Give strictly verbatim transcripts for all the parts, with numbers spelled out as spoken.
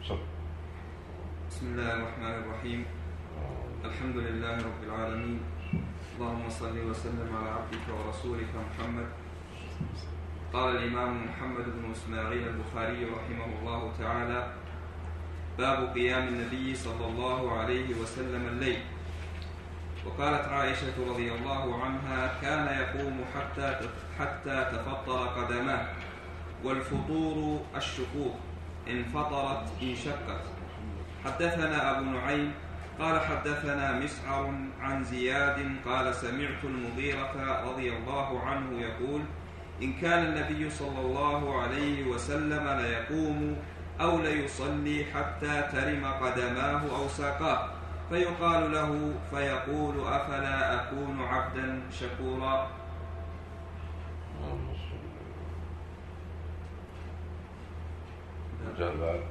بسم الله الرحمن الرحيم. الحمد لله رب العالمين، اللهم صل وسلم على عبدك ورسولك محمد. قال الإمام محمد بن إسماعيل البخاري رحمه الله تعالى: باب قيام النبي صلى الله عليه وسلم الليل. وقالت عائشة رضي الله عنها: كان يقوم حتى حتى تفطر قدماه، والفطور الشقوق، إن فطرت انشقت. حدثنا أبو نعيم قال حدثنا مسعر عن زياد قال سمعت المغيرة رضي الله عنه يقول: إن كان النبي صلى الله عليه وسلم ليقوم أو ليصلي حتى ترم قدماه أو ساقاه، فيقال له فيقول: أفلا أكون عبدا شكورا. انتهى الباب.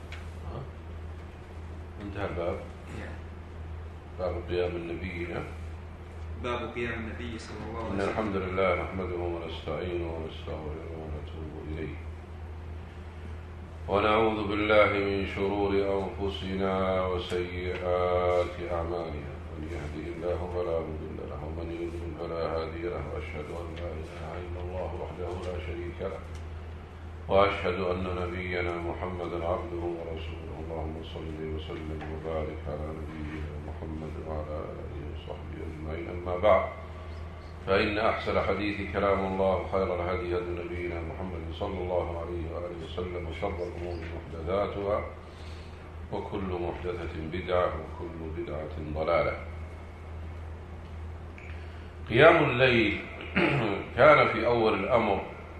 انتهى الباب. باب قيام النبي. باب قيام النبي صلى الله عليه وسلم. إن الحمد لله نحمده ونستعينه ونستغفره ونتوب إليه، ونعوذ بالله من شرور أنفسنا وسيئات أعمالنا، من يهدي الله فلا مضل له ومن يضلل فلا هادي له، وأشهد أن لا إله إلا الله وحده لا شريك له، وأشهد أن نبينا محمدا عبده ورسوله. اللهم صل وسلم وبارك على نبينا محمد وعلى آله وصحبه أجمعين. أما بعد، فإن أحسن حديث كلام الله، خير الهدي هدي نبينا محمد صلى الله عليه وآله وسلم، وشر الأمور محدثاتها، وكل محدثة بدعة، وكل بدعة ضلالة. قيام الليل كان في أول الأمر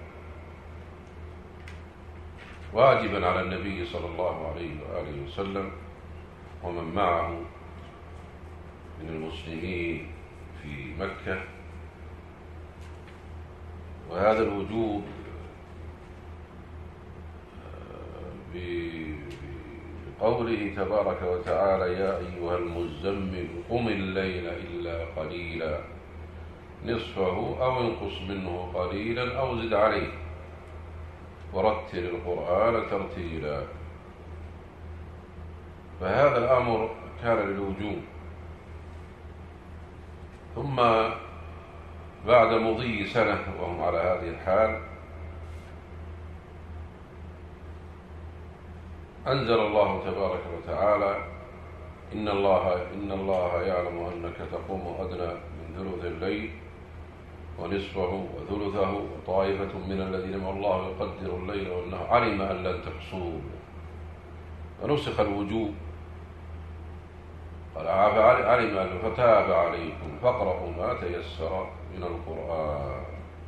واجبا على النبي صلى الله عليه وآله وسلم ومن معه من المسلمين في مكة، وهذا الوجوب بقوله تبارك وتعالى: يا أيها المزمل قم الليل إلا قليلا نصفه أو انقص منه قليلا أو زد عليه ورتل القرآن ترتيلا. فهذا الأمر كان للوجوب. ثم بعد مضي سنة وهم على هذه الحال، أنزل الله تبارك وتعالى: إن الله إن الله يعلم أنك تقوم أدنى من ثلث الليل ونصفه وثلثه وطائفة من الذين مع الله يقدر الليل والنهار علم أن لن تحصوه، فنسخ الوجوب. قال: علم أن فتاب عليكم فاقرأوا ما تيسر من القرآن.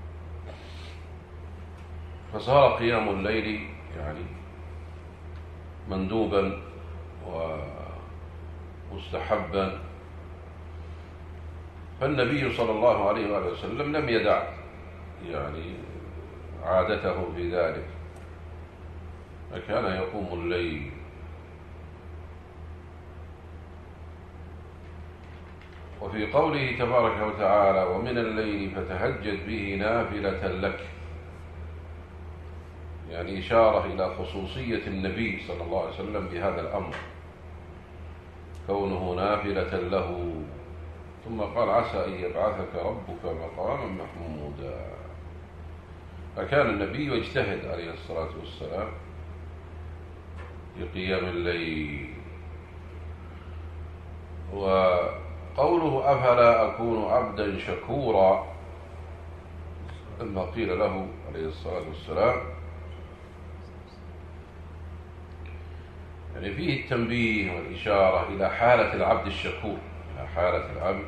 فصار قيام الليل يعني مندوبا ومستحبا، فالنبي صلى الله عليه وآله وسلم لم يدع يعني عادته في ذلك، فكان يقوم الليل. وفي قوله تبارك وتعالى: ومن الليل فتهجد به نافلة لك، يعني إشارة إلى خصوصية النبي صلى الله عليه وسلم بهذا الأمر، كونه نافلة له. ثم قال: عسى أن يبعثك ربك مقاما محمودا. فكان النبي يجتهد عليه الصلاة والسلام في قيام الليل. وقوله: أفلا أكون عبدا شكورا، لما قيل له عليه الصلاة والسلام، يعني فيه التنبيه والإشارة إلى حالة العبد الشكور، إلى حالة العبد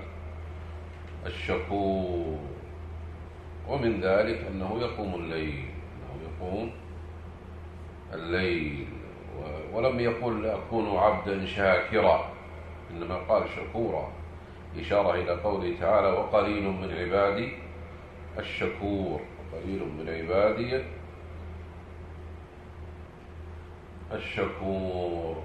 الشكور. ومن ذلك أنه يقوم الليل، أنه يقوم الليل. ولم يقل أكون عبدا شاكرا، إنما قال شكورا، إشارة إلى قوله تعالى: وقليل من عبادي الشكور، قليل من عبادي الشكور.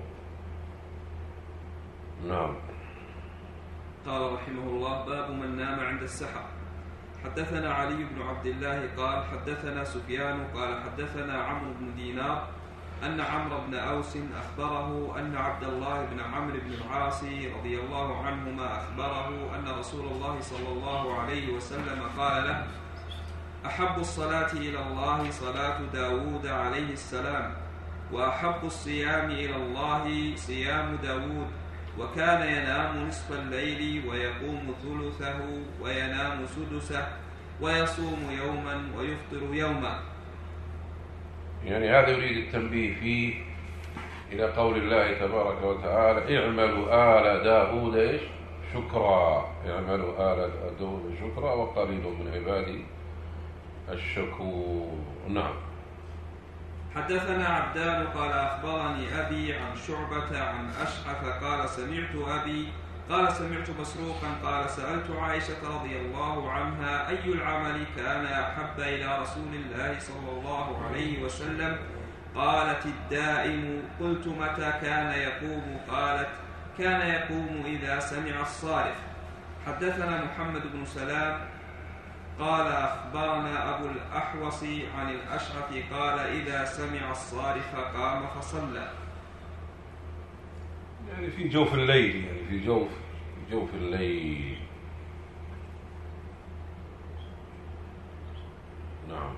نعم. قال رحمه الله: باب من نام عند السحر. حدثنا علي بن عبد الله قال حدثنا سفيان قال حدثنا عمرو بن دينار أن عمرو بن أوس أخبره أن عبد الله بن عمرو بن العاص رضي الله عنهما أخبره أن رسول الله صلى الله عليه وسلم قال له: أحب الصلاة إلى الله صلاة داود عليه السلام، وأحب الصيام إلى الله صيام داود، وكان ينام نصف الليل ويقوم ثلثه وينام سدسه ويصوم يوما ويفطر يوما. يعني هذا يريد التنبيه فيه إلى قول الله تبارك وتعالى: اعملوا آل داود إيش؟ شكرا. اعملوا آل داود شكرا وقليل من عبادي الشكور. نعم. حدثنا عبدان قال أخبرني أبي عن شعبة عن أشعث قال سمعت أبي قال سمعت مسروقا قال سألت عائشة رضي الله عنها: أي العمل كان أحب إلى رسول الله صلى الله عليه وسلم؟ قالت: الدائم. قلت: متى كان يقوم؟ قالت: كان يقوم إذا سمع الصارخ. حدثنا محمد بن سلام قال أخبرنا أبو الأحوص عن الأشعث قال: إذا سمع الصارخ قام فصلى. يعني في جوف الليل، يعني في جوف في جوف الليل. نعم.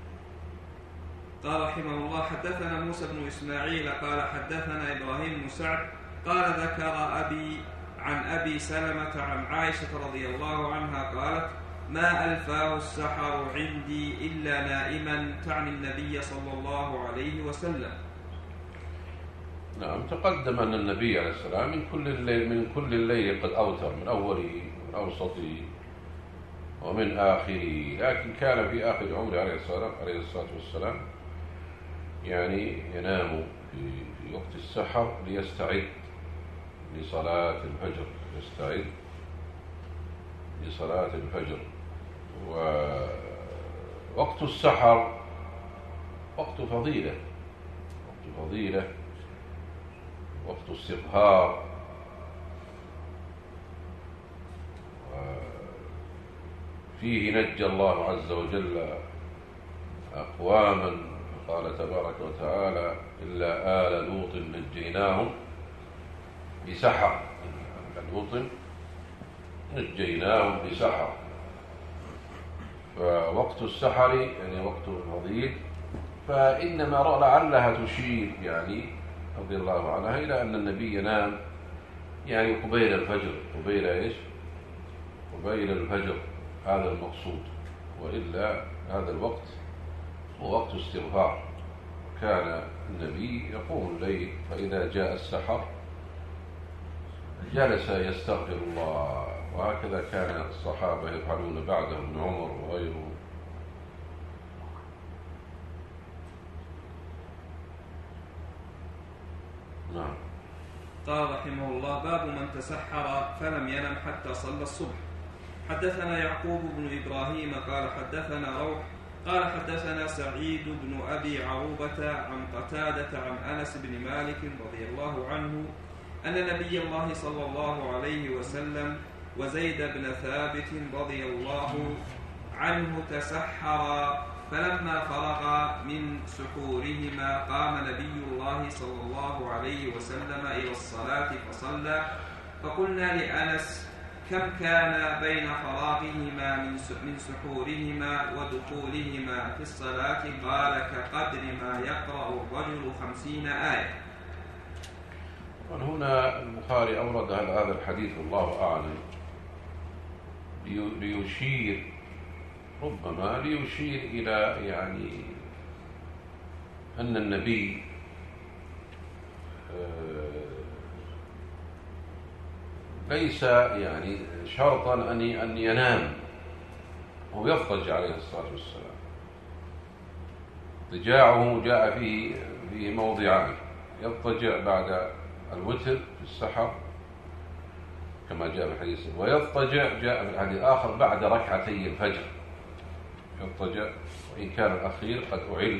قال رحمه الله: حدثنا موسى بن إسماعيل قال حدثنا إبراهيم بن سعد قال ذكر أبي عن أبي سلمة عن عائشة رضي الله عنها قالت: ما ألفاه السحر عندي إلا نائما، تعني النبي صلى الله عليه وسلم. نعم. تقدم أن النبي عليه السلام من كل الليل من كل الليل قد أوتر، من أوله من أوسطه ومن آخره، لكن كان في آخر عمره عليه السلام عليه الصلاة والسلام يعني ينام في, في وقت السحر ليستعد لصلاة الفجر يستعد لصلاة الفجر. ووقت السحر وقت فضيلة وقت فضيلة وقت استظهار، فيه نجى الله عز وجل أقواما، قال تبارك وتعالى: إلا آل لوط نجيناهم بسحر. لوط نجيناهم بسحر. فوقت السحر يعني وقت فضيل، فإنما لعلها تشير يعني رضي الله عنها إلى أن النبي ينام يعني قبيل الفجر. قبيل إيش؟ قبيل الفجر، هذا المقصود. وإلا هذا الوقت هو وقت استغفار. كان النبي يقوم الليل فإذا جاء السحر جلس يستغفر الله، وهكذا كان الصحابة يفعلون بعده، ابن عمر وغيره. نعم. قال رحمه الله: باب من تسحر فلم ينم حتى صلى الصبح. حدثنا يعقوب بن إبراهيم قال حدثنا روح قال حدثنا سعيد بن أبي عروبة عن قتادة عن أنس بن مالك رضي الله عنه أن نبي الله صلى الله عليه وسلم وزيد بن ثابت رضي الله عنه تسحرا، فلما فرغ من سحورهما قام نبي الله صلى الله عليه وسلم إلى الصلاة فصلى. فقلنا لأنس: كم كان بين فراغهما من سحورهما ودخولهما في الصلاة؟ قال: كقدر ما يقرأ الرجل خمسين آية. هنا البخاري أورد هذا الحديث والله أعلم ليشير ربما ليشير إلى يعني أن النبي ليس يعني شرطا أن ينام وهو يضطجع عليه الصلاة والسلام. اضطجاعه جاء فيه فيه موضعان: يضطجع بعد الوتر في السحر كما جاء في الحديث، ويضطجع جاء في الحديث الآخر بعد ركعتي الفجر يضطجع، وإن كان الأخير قد أعل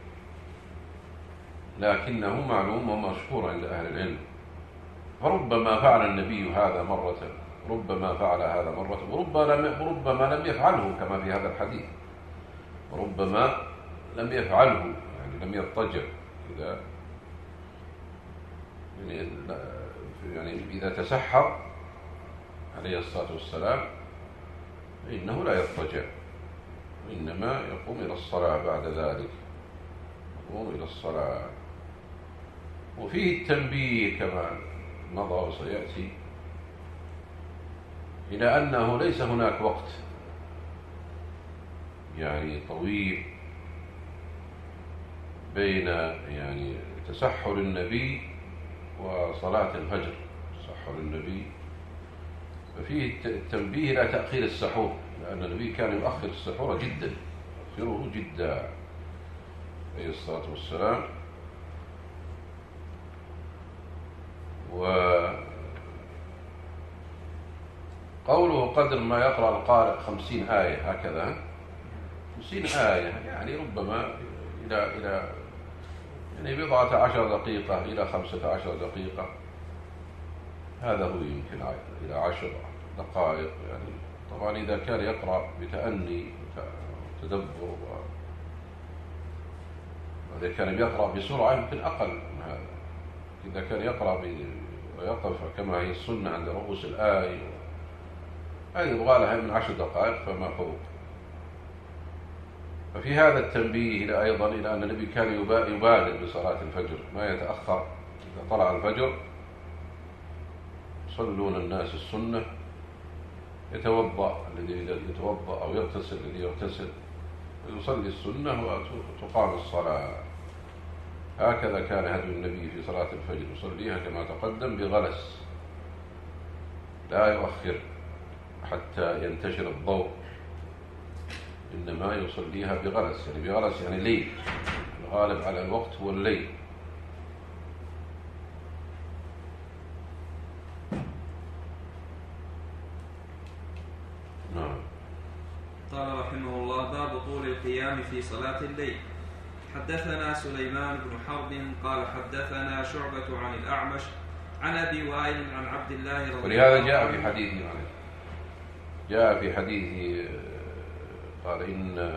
لكنه معلوم ومشهور عند أهل العلم. فربما فعل النبي هذا مرة، ربما فعل هذا مرة، وربما لم يفعله كما في هذا الحديث، وربما لم يفعله يعني لم يضطجع إذا يعني, يعني إذا تسحر عليه الصلاة والسلام فإنه لا يضطجع، وإنما يقوم إلى الصلاة بعد ذلك، يقوم إلى الصلاة. وفيه التنبيه كما مضى وسيأتي إلى أنه ليس هناك وقت يعني طويل بين يعني تسحر النبي وصلاة الفجر. تسحر النبي ففيه التنبيه إلى تأخير السحور، لأن النبي كان يؤخر السحور جدا، يؤخره جدا عليه الصلاة والسلام. وقوله قدر ما يقرأ القارئ خمسين آية، هكذا خمسين آية يعني ربما إلى إلى يعني بضعة عشر دقيقة إلى خمسة عشر دقيقة، هذا هو يمكن إلى عشر دقائق يعني. طبعا إذا كان يقرأ بتأني وتدبر، وإذا كان يقرأ بسرعة يمكن أقل من هذا. إذا كان يقرأ ويقف كما هي السنة عند رؤوس الآية، هذه يبغى لها من عشر دقائق فما فوق. ففي هذا التنبيه إلى أيضا إلى أن النبي كان يبادر بصلاة الفجر، ما يتأخر. إذا طلع الفجر يصلون الناس السنة، يتوضأ الذي يتوضأ أو يغتسل الذي يغتسل، ويصلي السنة وتقام الصلاة. هكذا كان هدي النبي في صلاة الفجر، يصليها كما تقدم بغلس، لا يؤخر حتى ينتشر الضوء، إنما يصليها بغلس. يعني بغلس يعني ليل، الغالب على الوقت هو الليل. نعم. قال رحمه الله: باب طول القيام في صلاة الليل. حدثنا سليمان بن حرب قال حدثنا شعبة عن الأعمش عن أبي وائل عن عبد الله رضي الله عنه. ولهذا جاء في حديث يعني جاء في حديث قال إن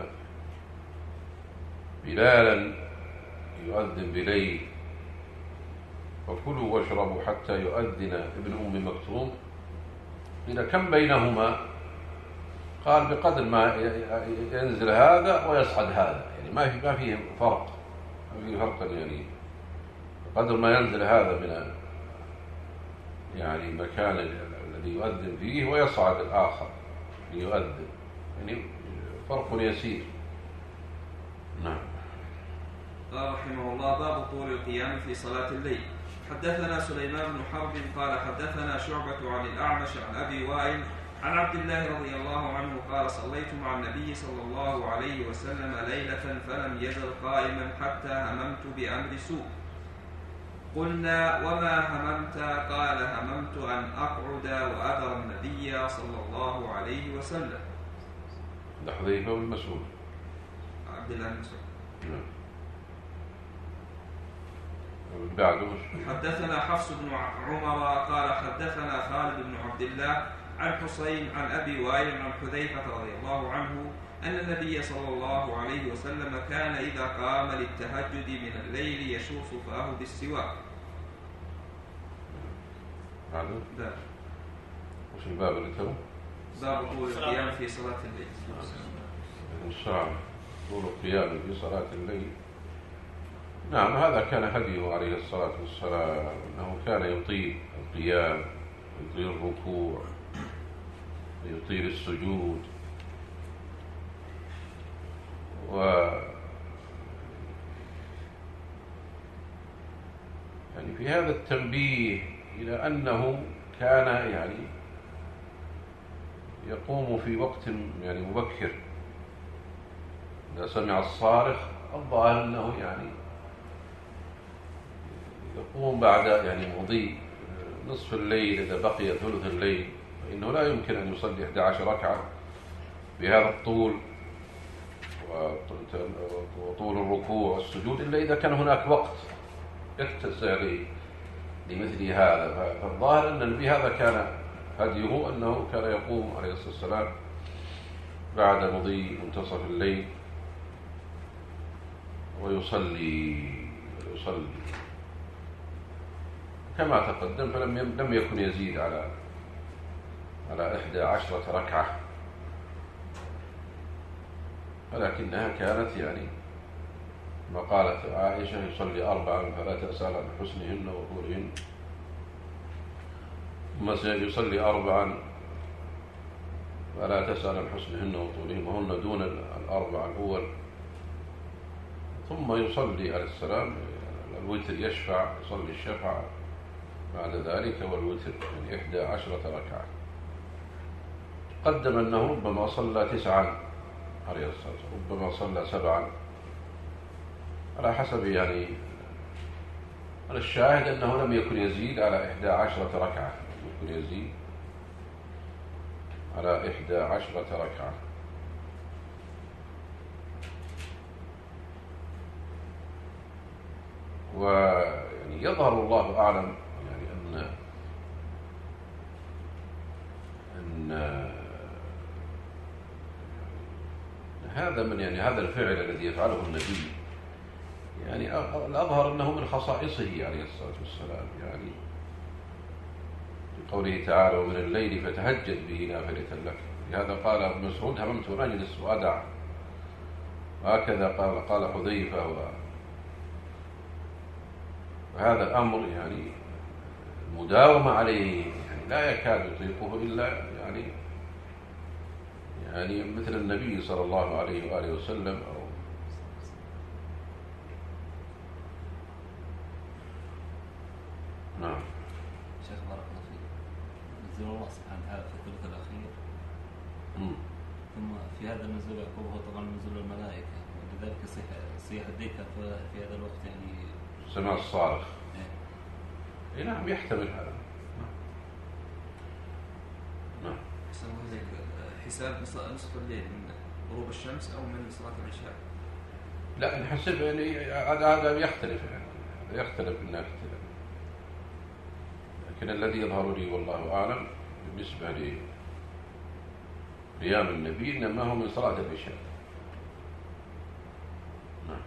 بلالا يؤذن بليل فكلوا واشربوا حتى يؤذن ابن أم مكتوم. إذا كم بينهما؟ قال بقدر ما ينزل هذا ويصعد هذا، يعني ما في ما فيه فرق، ما فيه فرق يعني بقدر ما ينزل هذا من يعني مكان الذي يؤذن فيه ويصعد الآخر ليؤذن، يعني فرق يسير. نعم. قال رحمه الله: باب طول القيام في صلاة الليل. حدثنا سليمان بن حرب قال حدثنا شعبة عن الأعمش عن أبي وائل عن عبد الله رضي الله عنه قال: صليت مع النبي صلى الله عليه وسلم ليلة فلم يزل قائما حتى هممت بأمر سوء. قلنا: وما هممت؟ قال: هممت أن أقعد وأذر النبي صلى الله عليه وسلم. حذيفة بن مسعود. عبد الله بن مسعود. نعم. بعده. حدثنا حفص بن عمر قال حدثنا خالد بن عبد الله عن حسين عن أبي وائل عن حذيفة رضي الله عنه أن النبي صلى الله عليه وسلم كان إذا قام للتهجد من الليل يشوف فاه بالسواك. بعده. ده. وش الباب اللي ترى؟ باب طول القيام في صلاة الليل. السلام. طول القيام في صلاة الليل. نعم، هذا كان هديه عليه الصلاة والسلام، أنه كان يطيل القيام ويطيل الركوع ويطيل السجود. و يعني في هذا التنبيه إلى أنه كان يعني يقوم في وقت يعني مبكر. إذا سمع الصارخ الظاهر أنه يعني يقوم بعد يعني مضي نصف الليل، إذا بقي ثلث الليل فإنه لا يمكن أن يصلي إحدى عشرة ركعة بهذا الطول وطول الركوع والسجود إلا إذا كان هناك وقت يتسع لمثل هذا. فالظاهر أن النبي هذا كان هديه، أنه كان يقوم عليه الصلاة والسلام بعد مضي منتصف الليل ويصلي يصلي كما تقدم، فلم لم يكن يزيد على على إحدى عشرة ركعة، ولكنها كانت يعني ما قالت عائشة يصلي أربعا فلا تسأل عن حسنهن وطولهن، ثم يصلي أربعا فلا تسأل عن حسنهن وطولهن وهن دون الأربع الأول، ثم يصلي عليه السلام الوتر، يشفع يصلي الشفع بعد ذلك والوتر من إحدى عشرة ركعة. قدم أنه ربما صلى تسعا عليه الصلاة والسلام، ربما صلى سبعا، على حسب يعني الشاهد أنه لم يكن يزيد على إحدى عشرة ركعة، لم يكن يزيد على إحدى عشرة ركعة. ويعني يظهر الله أعلم يعني أن أن هذا من يعني هذا الفعل الذي يفعله النبي يعني الأظهر أنه من خصائصه عليه الصلاة والسلام، يعني قوله تعالى ومن الليل فتهجد به نافلة لك، لهذا قال ابن مسعود هممت أن أجلس وأدع، وهكذا قال قال حذيفة، وهذا الأمر يعني المداومة عليه يعني لا يكاد يطيقه إلا يعني يعني مثل النبي صلى الله عليه وآله وسلم. أو نعم. شيخ بارك الله فيك، نزل الله سبحانه وتعالى في الثلث الأخير، مم. ثم في هذا النزول يعقبه طبعا نزول الملائكة، ولذلك صيح الديكة في هذا الوقت يعني سمع الصارخ. إيه نعم يحتمل هذا. نعم. حساب نصف الليل من غروب الشمس أو من صلاة العشاء؟ لا نحسب يعني هذا هذا يختلف يعني هذا يختلف من ناحية، لكن الذي يظهر لي والله أعلم بالنسبة لقيام النبي إنما هو من صلاة العشاء. نعم.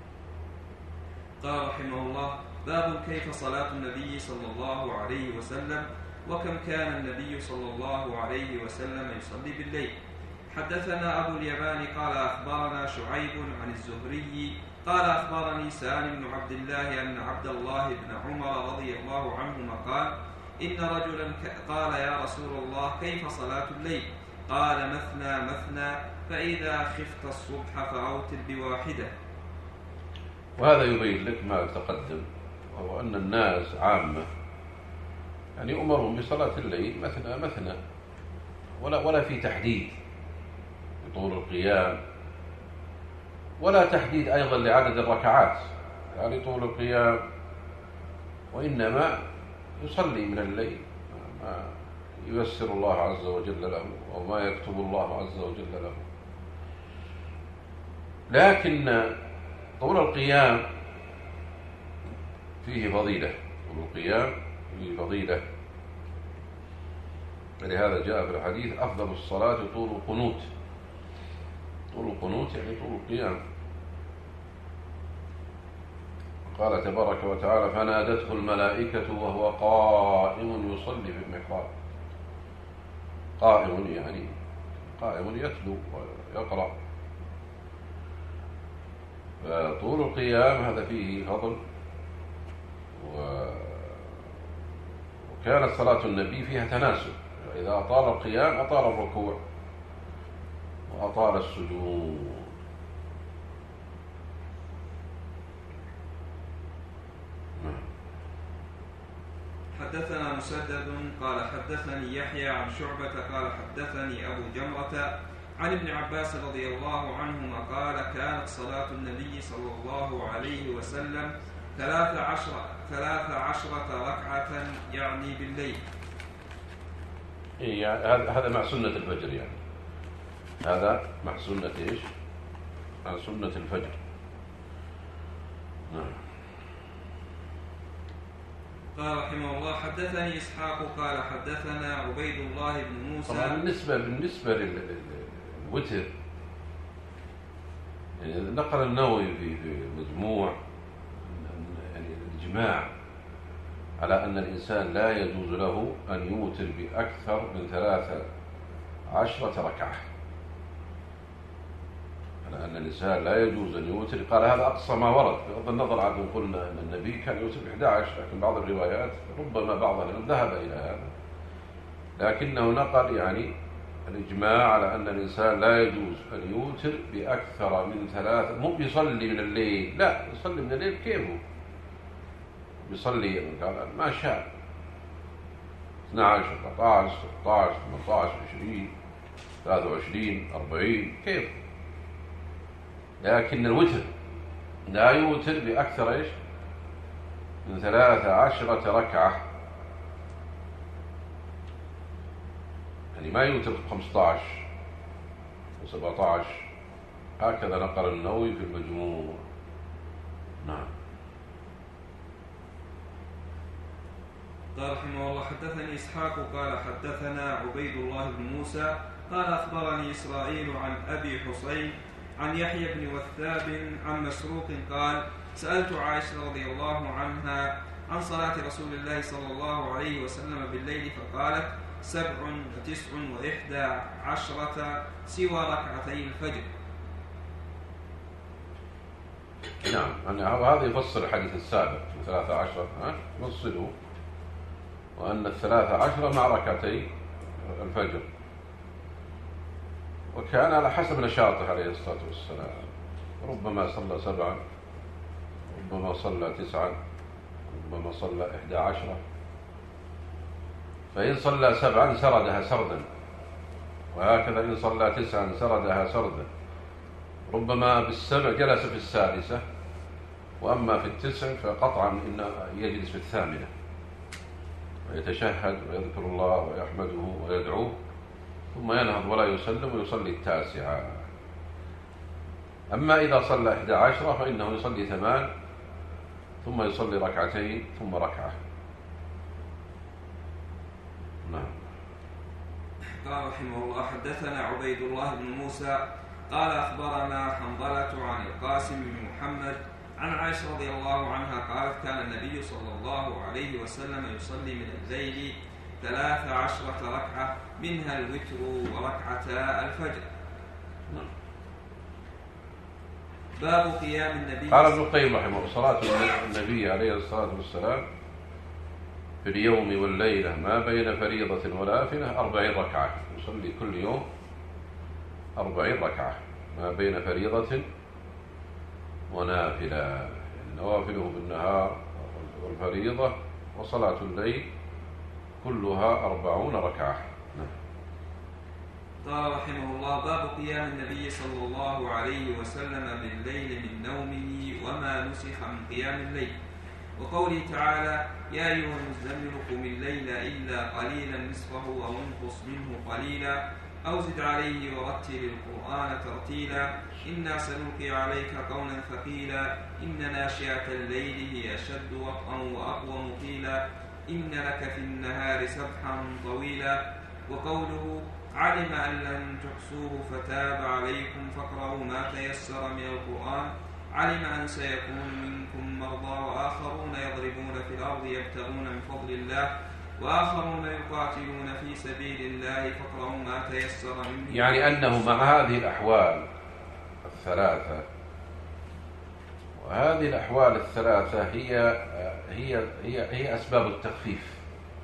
قال رحمه الله باب كيف صلاة النبي صلى الله عليه وسلم وكم كان النبي صلى الله عليه وسلم يصلي بالليل. حدثنا أبو اليمان قال أخبرنا شعيب عن الزهري قال أخبرني سالم بن عبد الله أن عبد الله بن عمر رضي الله عنهما قال إن رجلا قال يا رسول الله كيف صلاة الليل؟ قال مثنى مثنى فإذا خفت الصبح فأوتر بواحدة. وهذا يبين لك ما تقدم، وهو أن الناس عامة يعني أمرهم بصلاة الليل مثنى مثنى، ولا ولا في تحديد بطول القيام، ولا تحديد أيضا لعدد الركعات يعني طول القيام، وإنما يصلي من الليل ما ييسر الله عز وجل له أو ما يكتب الله عز وجل له. لكن طول القيام فيه فضيلة، طول القيام فيه فضيلة، ولهذا جاء في الحديث أفضل الصلاة طول القنوت. طول القنوت يعني طول القيام. قال تبارك وتعالى فنادته الملائكة وهو قائم يصلي في المحراب. قائم يعني قائم يتلو ويقرأ، فطول القيام هذا فيه فضل. وكانت صلاة النبي فيها تناسب، إذا أطال القيام أطال الركوع وأطال السجود. حدثنا مسدد قال حدثني يحيى عن شعبة قال حدثني أبو جمرة عن ابن عباس رضي الله عنهما قال كانت صلاة النبي صلى الله عليه وسلم ثلاث عشر ثلاث عشرة ركعة يعني بالليل. إيه هذا مع سنة الفجر، يعني هذا مع سنة إيش؟ مع سنة الفجر. نعم. قال رحمه الله حدثني إسحاق قال حدثنا عبيد الله بن موسى. طبعا بالنسبة بالنسبة للوتر يعني نقل النووي في المجموع إجماع على أن الإنسان لا يجوز له أن يوتر بأكثر من ثلاثة عشرة ركعة، على أن الإنسان لا يجوز أن يوتر. قال هذا أقصى ما ورد، بغض النظر عن قلنا أن النبي كان يوتر بإحدى عشر، لكن بعض الروايات ربما بعضها ذهب إلى هذا، لكنه نقل يعني الإجماع على أن الإنسان لا يجوز أن يوتر بأكثر من ثلاثة. مو بيصلي من الليل، لا، يصلي من الليل كيفه، بيصلي ما شاء اثني عشر أربعة عشر ستة عشر ثمانية عشر عشرين ثلاثة وعشرين أربعين كيف، لكن الوتر لا يوتر بأكثر إيش من ثلاثة عشرة ركعة، يعني ما يوتر خمسة عشر وسبعة عشر، هكذا نقل النووي في المجموع. نعم. قال رحمه الله حدثني إسحاق قال حدثنا عبيد الله بن موسى قال أخبرني إسرائيل عن أبي حسين عن يحيى بن وثاب عن مسروق قال سألت عائشة رضي الله عنها عن صلاة رسول الله صلى الله عليه وسلم بالليل فقالت سبع وتسع وإحدى عشرة سوى ركعتي الفجر. نعم، هذا يفسر الحديث السابق في ثلاثة عشر، يفصله وأن الثلاثة عشر مع ركعتي الفجر، وكان على حسب نشاطه عليه الصلاة والسلام، ربما صلى سبعا، ربما صلى تسعا، ربما صلى إحدى عشرة، فإن صلى سبعا سردها سردا، وهكذا إن صلى تسعا سردها سردا، ربما بالسبع جلس في السادسة، وأما في التسع فقطعا إن يجلس في الثامنة ويتشهد ويذكر الله ويحمده ويدعوه، ثم ينهض ولا يسلم ويصلي التاسعة. أما إذا صلى إحدى عشرة فإنه يصلي ثمان، ثم يصلي ركعتين ثم ركعة. نعم. قال رحمه الله حدثنا عبيد الله بن موسى قال أخبرنا حنظلة عن القاسم بن محمد عن عائشة رضي الله عنها قالت كان النبي صلى الله عليه وسلم يصلي من الليل ثلاث عشرة ركعة منها الوتر وركعتا الفجر. باب قيام النبي. قال ابن القيم رحمه الله صلاة النبي عليه الصلاة والسلام في اليوم والليلة ما بين فريضة ونافلة أربعين ركعة، يصلي كل يوم أربعين ركعة ما بين فريضة ونافلة، يعني نوافله بالنهار والفريضة وصلاة الليل كلها أربعون ركعة. قال رحمه الله باب قيام النبي صلى الله عليه وسلم بالليل من نومه وما نسخ من قيام الليل، وقوله تعالى يا أيها المزمل قم الليل إلا قليلا نصفه أو انقص منه قليلا أو زد عليه ورتل القرآن ترتيلا إنا سنلقي عليك قولا ثقيلا إن ناشئة الليل هي أشد وطئا وأقوم قيلا إن لك في النهار سبحا طويلا. وقوله علم أن لن تحصوه فتاب عليكم فاقرؤوا ما تيسر من القرآن علم أن سيكون منكم مرضى وآخرون يضربون في الأرض يبتغون من فضل الله وآخرون يقاتلون في سبيل الله فاقرؤوا ما تيسر منه. يعني أنه مع هذه الأحوال الثلاثة، وهذه الأحوال الثلاثة هي هي هي هي أسباب التخفيف،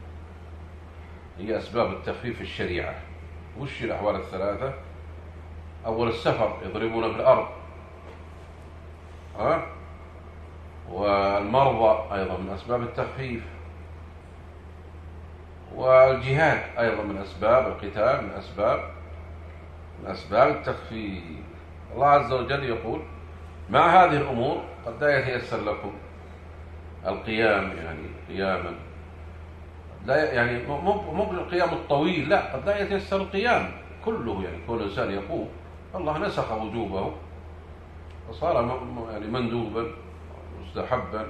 هي أسباب التخفيف في الشريعة. وش الأحوال الثلاثة؟ أول السفر يضربون في الأرض، ها؟ والمرضى أيضا من أسباب التخفيف، والجهاد أيضا من أسباب القتال، من أسباب من أسباب التخفيف. الله عز وجل يقول مع هذه الأمور قد لا يتيسر لكم القيام، يعني قياما لا يعني مو بالقيام الطويل، لا، قد لا يتيسر القيام كله، يعني كل إنسان يقوم، الله نسخ وجوبه وصار يعني مندوبا مستحبا.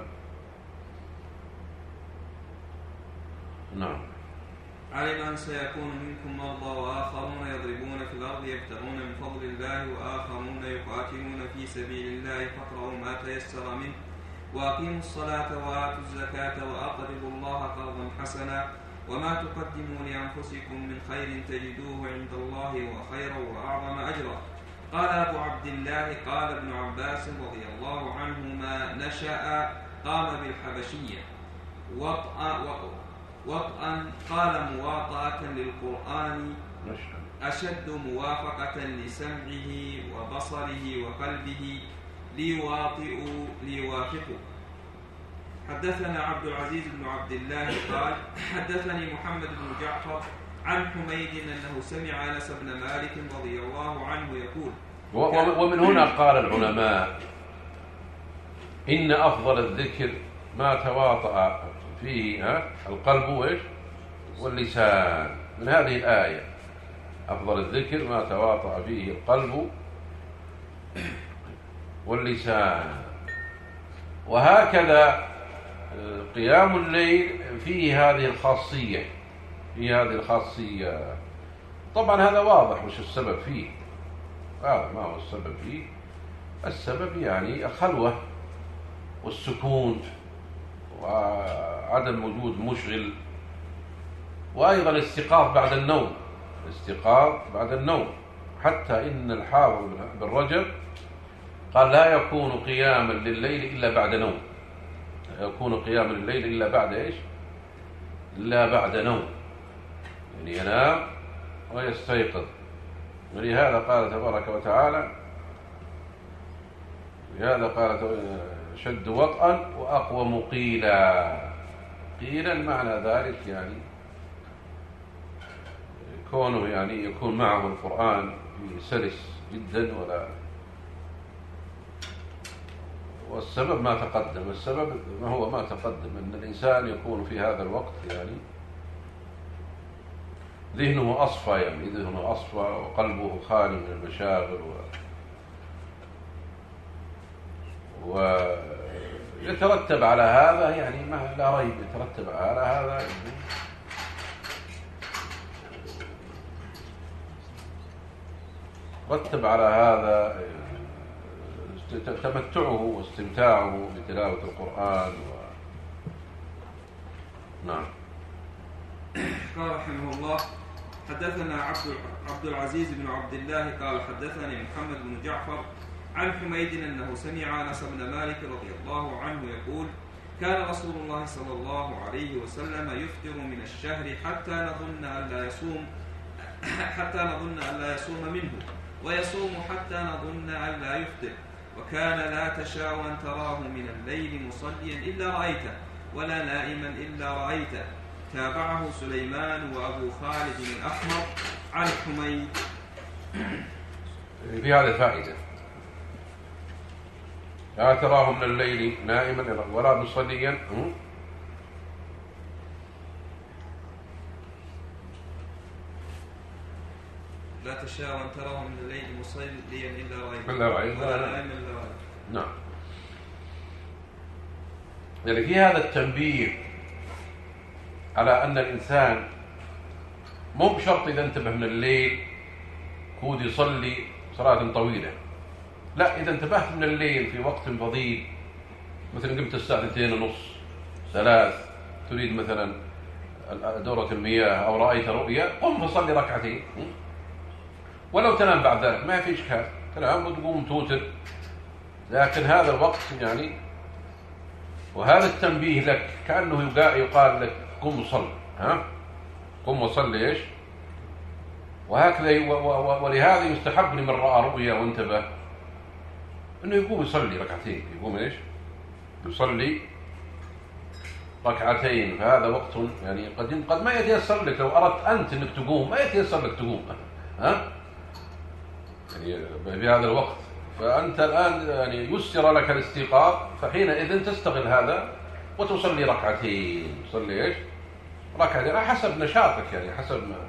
نعم. علم أن سيكون منكم مرضى وآخرون يضربون في الأرض يبتغون من فضل الله وآخرون يقاتلون في سبيل الله فاقرؤوا ما تيسر منه وأقيموا الصلاة وآتوا الزكاة وأقرضوا الله قرضا حسنا وما تقدموا لأنفسكم من خير تجدوه عند الله وخيرا وأعظم أجرا. قال أبو عبد الله قال ابن عباس رضي الله عنهما نشأ قام بالحبشية وطأ وطأ قال مواطأة للقرآن أشد موافقة لسمعه وبصره وقلبه ليواطئ ليوافقه. حدثنا عبد العزيز بن عبد الله قال حدثني محمد بن جعفر عن حميد أنه سمع أنس بن مالك رضي الله عنه يقول. ومن هنا قال العلماء إن أفضل الذكر ما تواطأ فيه القلب وإيش واللسان. من هذه الآية أفضل الذكر ما تواطأ فيه القلب واللسان. وهكذا قيام الليل فيه هذه الخاصية فيه هذه الخاصية. طبعا هذا واضح وش السبب فيه. هذا ما هو السبب فيه. السبب يعني الخلوة والسكون وعدم وجود مشغل، وأيضا الاستيقاظ بعد النوم الاستيقاظ بعد النوم. حتى إن الحافظ بن رجب قال لا يكون قياما لليل إلا بعد نوم. لا يكون قياما لليل إلا بعد إيش إلا بعد نوم، يعني ينام ويستيقظ. ولهذا قال تبارك وتعالى لهذا قال شد وطئا وأقوم قيلا. قيلا معنى ذلك يعني كونه يعني يكون معه القرآن في سلس جدا. ولا والسبب ما تقدم السبب ما هو ما تقدم أن الإنسان يكون في هذا الوقت يعني ذهنه أصفى يعني ذهنه أصفى وقلبه خالي من المشاغل و... ويترتب على هذا يعني ما لا ريب يترتب على هذا رتب على هذا تمتعه واستمتاعه بتلاوة القرآن و... نعم. قال رحمه الله حدثنا عبد العزيز بن عبد الله قال حدثني محمد بن جعفر عن حميد أنه سمع أنس بن مالك رضي الله عنه يقول كان رسول الله صلى الله عليه وسلم يفطر من الشهر حتى نظن أن لا يصوم حتى نظن أن لا يصوم منه ويصوم حتى نظن أن لا يفطر وكان لا تشاء أن تراه من الليل مصليا إلا رأيته ولا نائما إلا رأيته. تابعه سليمان وأبو خالد الأحمر عن حميد. في هذا فائدة لا تراه من الليل نائما ولا مصليا لا تشاء أن تراه من الليل مصليا إلا رأيته إلا رأيته ولا نائما إلا رأيته. نعم. يعني في هذا التنبيه على أن الإنسان مو بشرط إذا انتبه من الليل كود يصلي صلاة طويلة. لا، إذا انتبهت من الليل في وقت فضيل مثلا قمت الساعة اثنتين ونص ثلاث تريد مثلا دورة المياه أو رأيت رؤيا قم فصلي ركعتين ولو تنام بعد ذلك ما في إشكال تنام وتقوم توتر. لكن هذا الوقت يعني وهذا التنبيه لك كأنه يقال لك قم وصل ها قم وصلي ايش. وهكذا ولهذا يستحب لمن رأى رؤيا وانتبه انه يقوم يصلي ركعتين يقوم ايش يصلي ركعتين. فهذا وقت يعني قد قد ما يتيسر لك لو اردت انت انك تقوم ما يتيسر لك تقوم ها يعني في هذا الوقت. فانت الان يعني يسر لك الاستيقاظ فحينئذ تستغل هذا وتصلي ركعتين تصلي ايش ركعتين حسب نشاطك يعني حسب ما.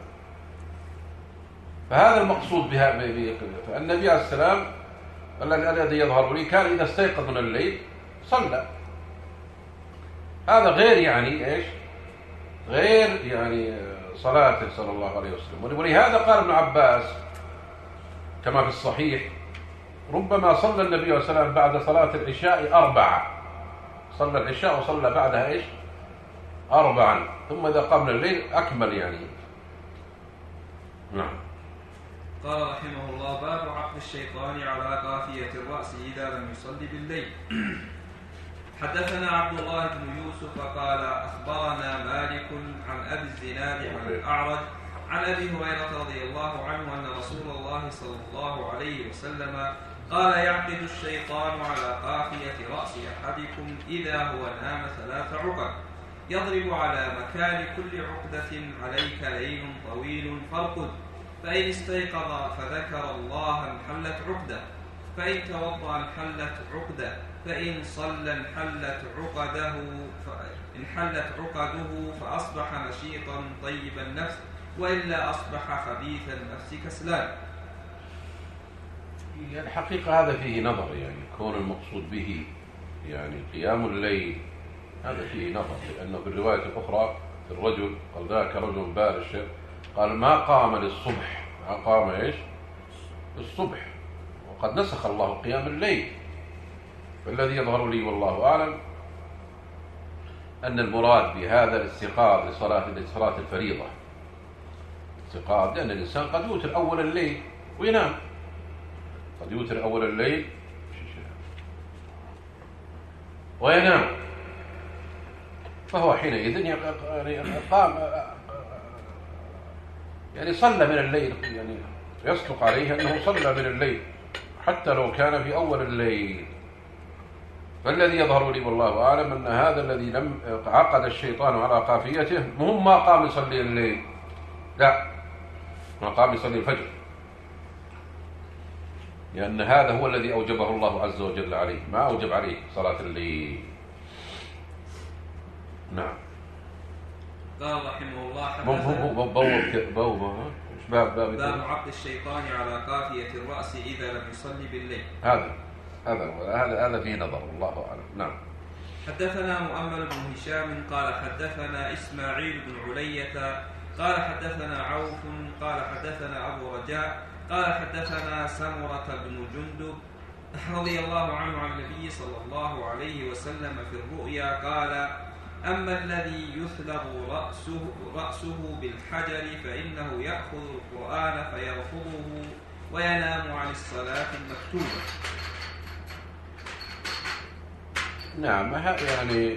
فهذا المقصود بها. فالنبي عليه السلام الذي يظهر لي كان إذا استيقظ من الليل صلى. هذا غير يعني إيش غير يعني صلاته صلى الله عليه وسلم. ولهذا قال ابن عباس كما في الصحيح ربما صلى النبي عليه السلام بعد صلاة العشاء أربعة صلى العشاء وصلى بعدها إيش أربعا، ثم إذا قام من الليل أكمل يعني. نعم. قال رحمه الله: باب عقد الشيطان على قافية الرأس إذا لم يصلي بالليل. حدثنا عبد الله بن يوسف قال أخبرنا مالك عن أبي الزناد عن الأعرج عن أبي هريرة رضي الله عنه أن رسول الله صلى الله عليه وسلم قال: يعقد الشيطان على قافية رأس أحدكم إذا هو نام ثلاث عقد، يضرب على مكان كل عقدة: عليك ليل طويل فارقد، فإن استيقظ فذكر الله انحلت عقدة، فإن توضأ انحلت عقدة، فإن صلى انحلت عقده انحلت عقده فأصبح نشيطا طيب النفس، وإلا أصبح خبيث النفس كسلان. يعني الحقيقة هذا فيه نظر، يعني كون المقصود به يعني قيام الليل هذا فيه نظر، لأنه في الرواية الأخرى في الرجل قال: ذاك رجل بال الشر، قال: ما قام للصبح، ما قام إيش الصبح، وقد نسخ الله قيام الليل. فالذي يظهر لي والله أعلم أن المراد بهذا الاستيقاظ لصلاة لصلاة الفريضة، استيقاظ لأن الإنسان قد يوتر أول الليل وينام، قد يوتر أول الليل وينام، فهو حينئذ قام يعني صلى من الليل، يعني يصدق عليه أنه صلى من الليل حتى لو كان في أول الليل. فالذي يظهر لي والله أعلم أن هذا الذي لم عقد الشيطان على قافيته مهم ما قام يصلي الليل، لا، ما قام يصلي الفجر، لأن هذا هو الذي أوجبه الله عز وجل عليه، ما أوجب عليه صلاة الليل. نعم. قال رحمه الله: حدثنا باب باب باب عقد الشيطان على قافية الرأس إذا لم يصلي بالليل. هذا هذا هذا هذا فيه نظر والله أعلم. نعم. حدثنا مؤمل بن هشام قال حدثنا إسماعيل بن علية قال حدثنا عوف قال حدثنا أبو رجاء قال حدثنا سمرة بن جندب رضي الله عنه عن النبي صلى الله عليه وسلم في الرؤيا قال: أما الذي يثلغ رأسه, رأسه بالحجر فإنه يأخذ القرآن فيرفضه وينام عن الصلاة المكتوبة. نعم. يعني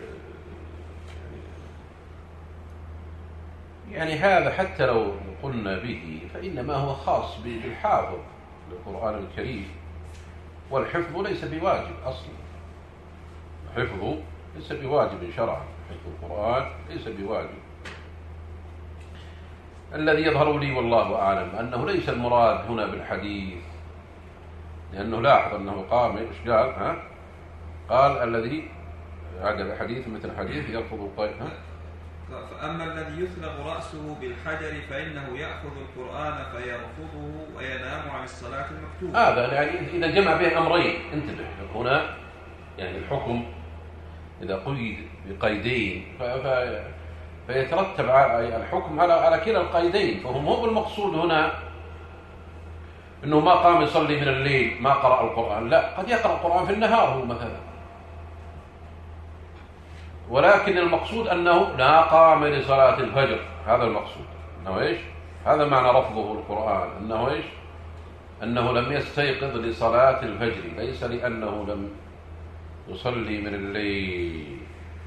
يعني هذا حتى لو قلنا به فإنما هو خاص بالحافظ للقرآن الكريم، والحفظ ليس بواجب أصلا، الحفظ ليس بواجب شرعا، حفظ القرآن ليس بواجب. الذي يظهر لي والله أعلم أنه ليس المراد هنا بالحديث، لأنه لاحظ أنه قام إيش قال؟ ها؟ قال الذي هذا حديث مثل حديث يرفض الطيب. ها؟ فأما الذي يثلغ رأسه بالحجر فإنه يأخذ القرآن فيرفضه وينام عن الصلاة المكتوبة. هذا يعني إذا جمع بين أمرين، انتبه هنا، يعني الحكم إذا قيد بقيدين فيترتب الحكم على على كلا القيدين، فهو مو بالمقصود هنا إنه ما قام يصلي من الليل ما قرأ القرآن، لا، قد يقرأ القرآن في النهار هو مثلا، ولكن المقصود أنه لا قام لصلاة الفجر، هذا المقصود، أنه إيش؟ هذا معنى رفضه القرآن، أنه إيش؟ أنه لم يستيقظ لصلاة الفجر، ليس لأنه لم يصلي من الليل.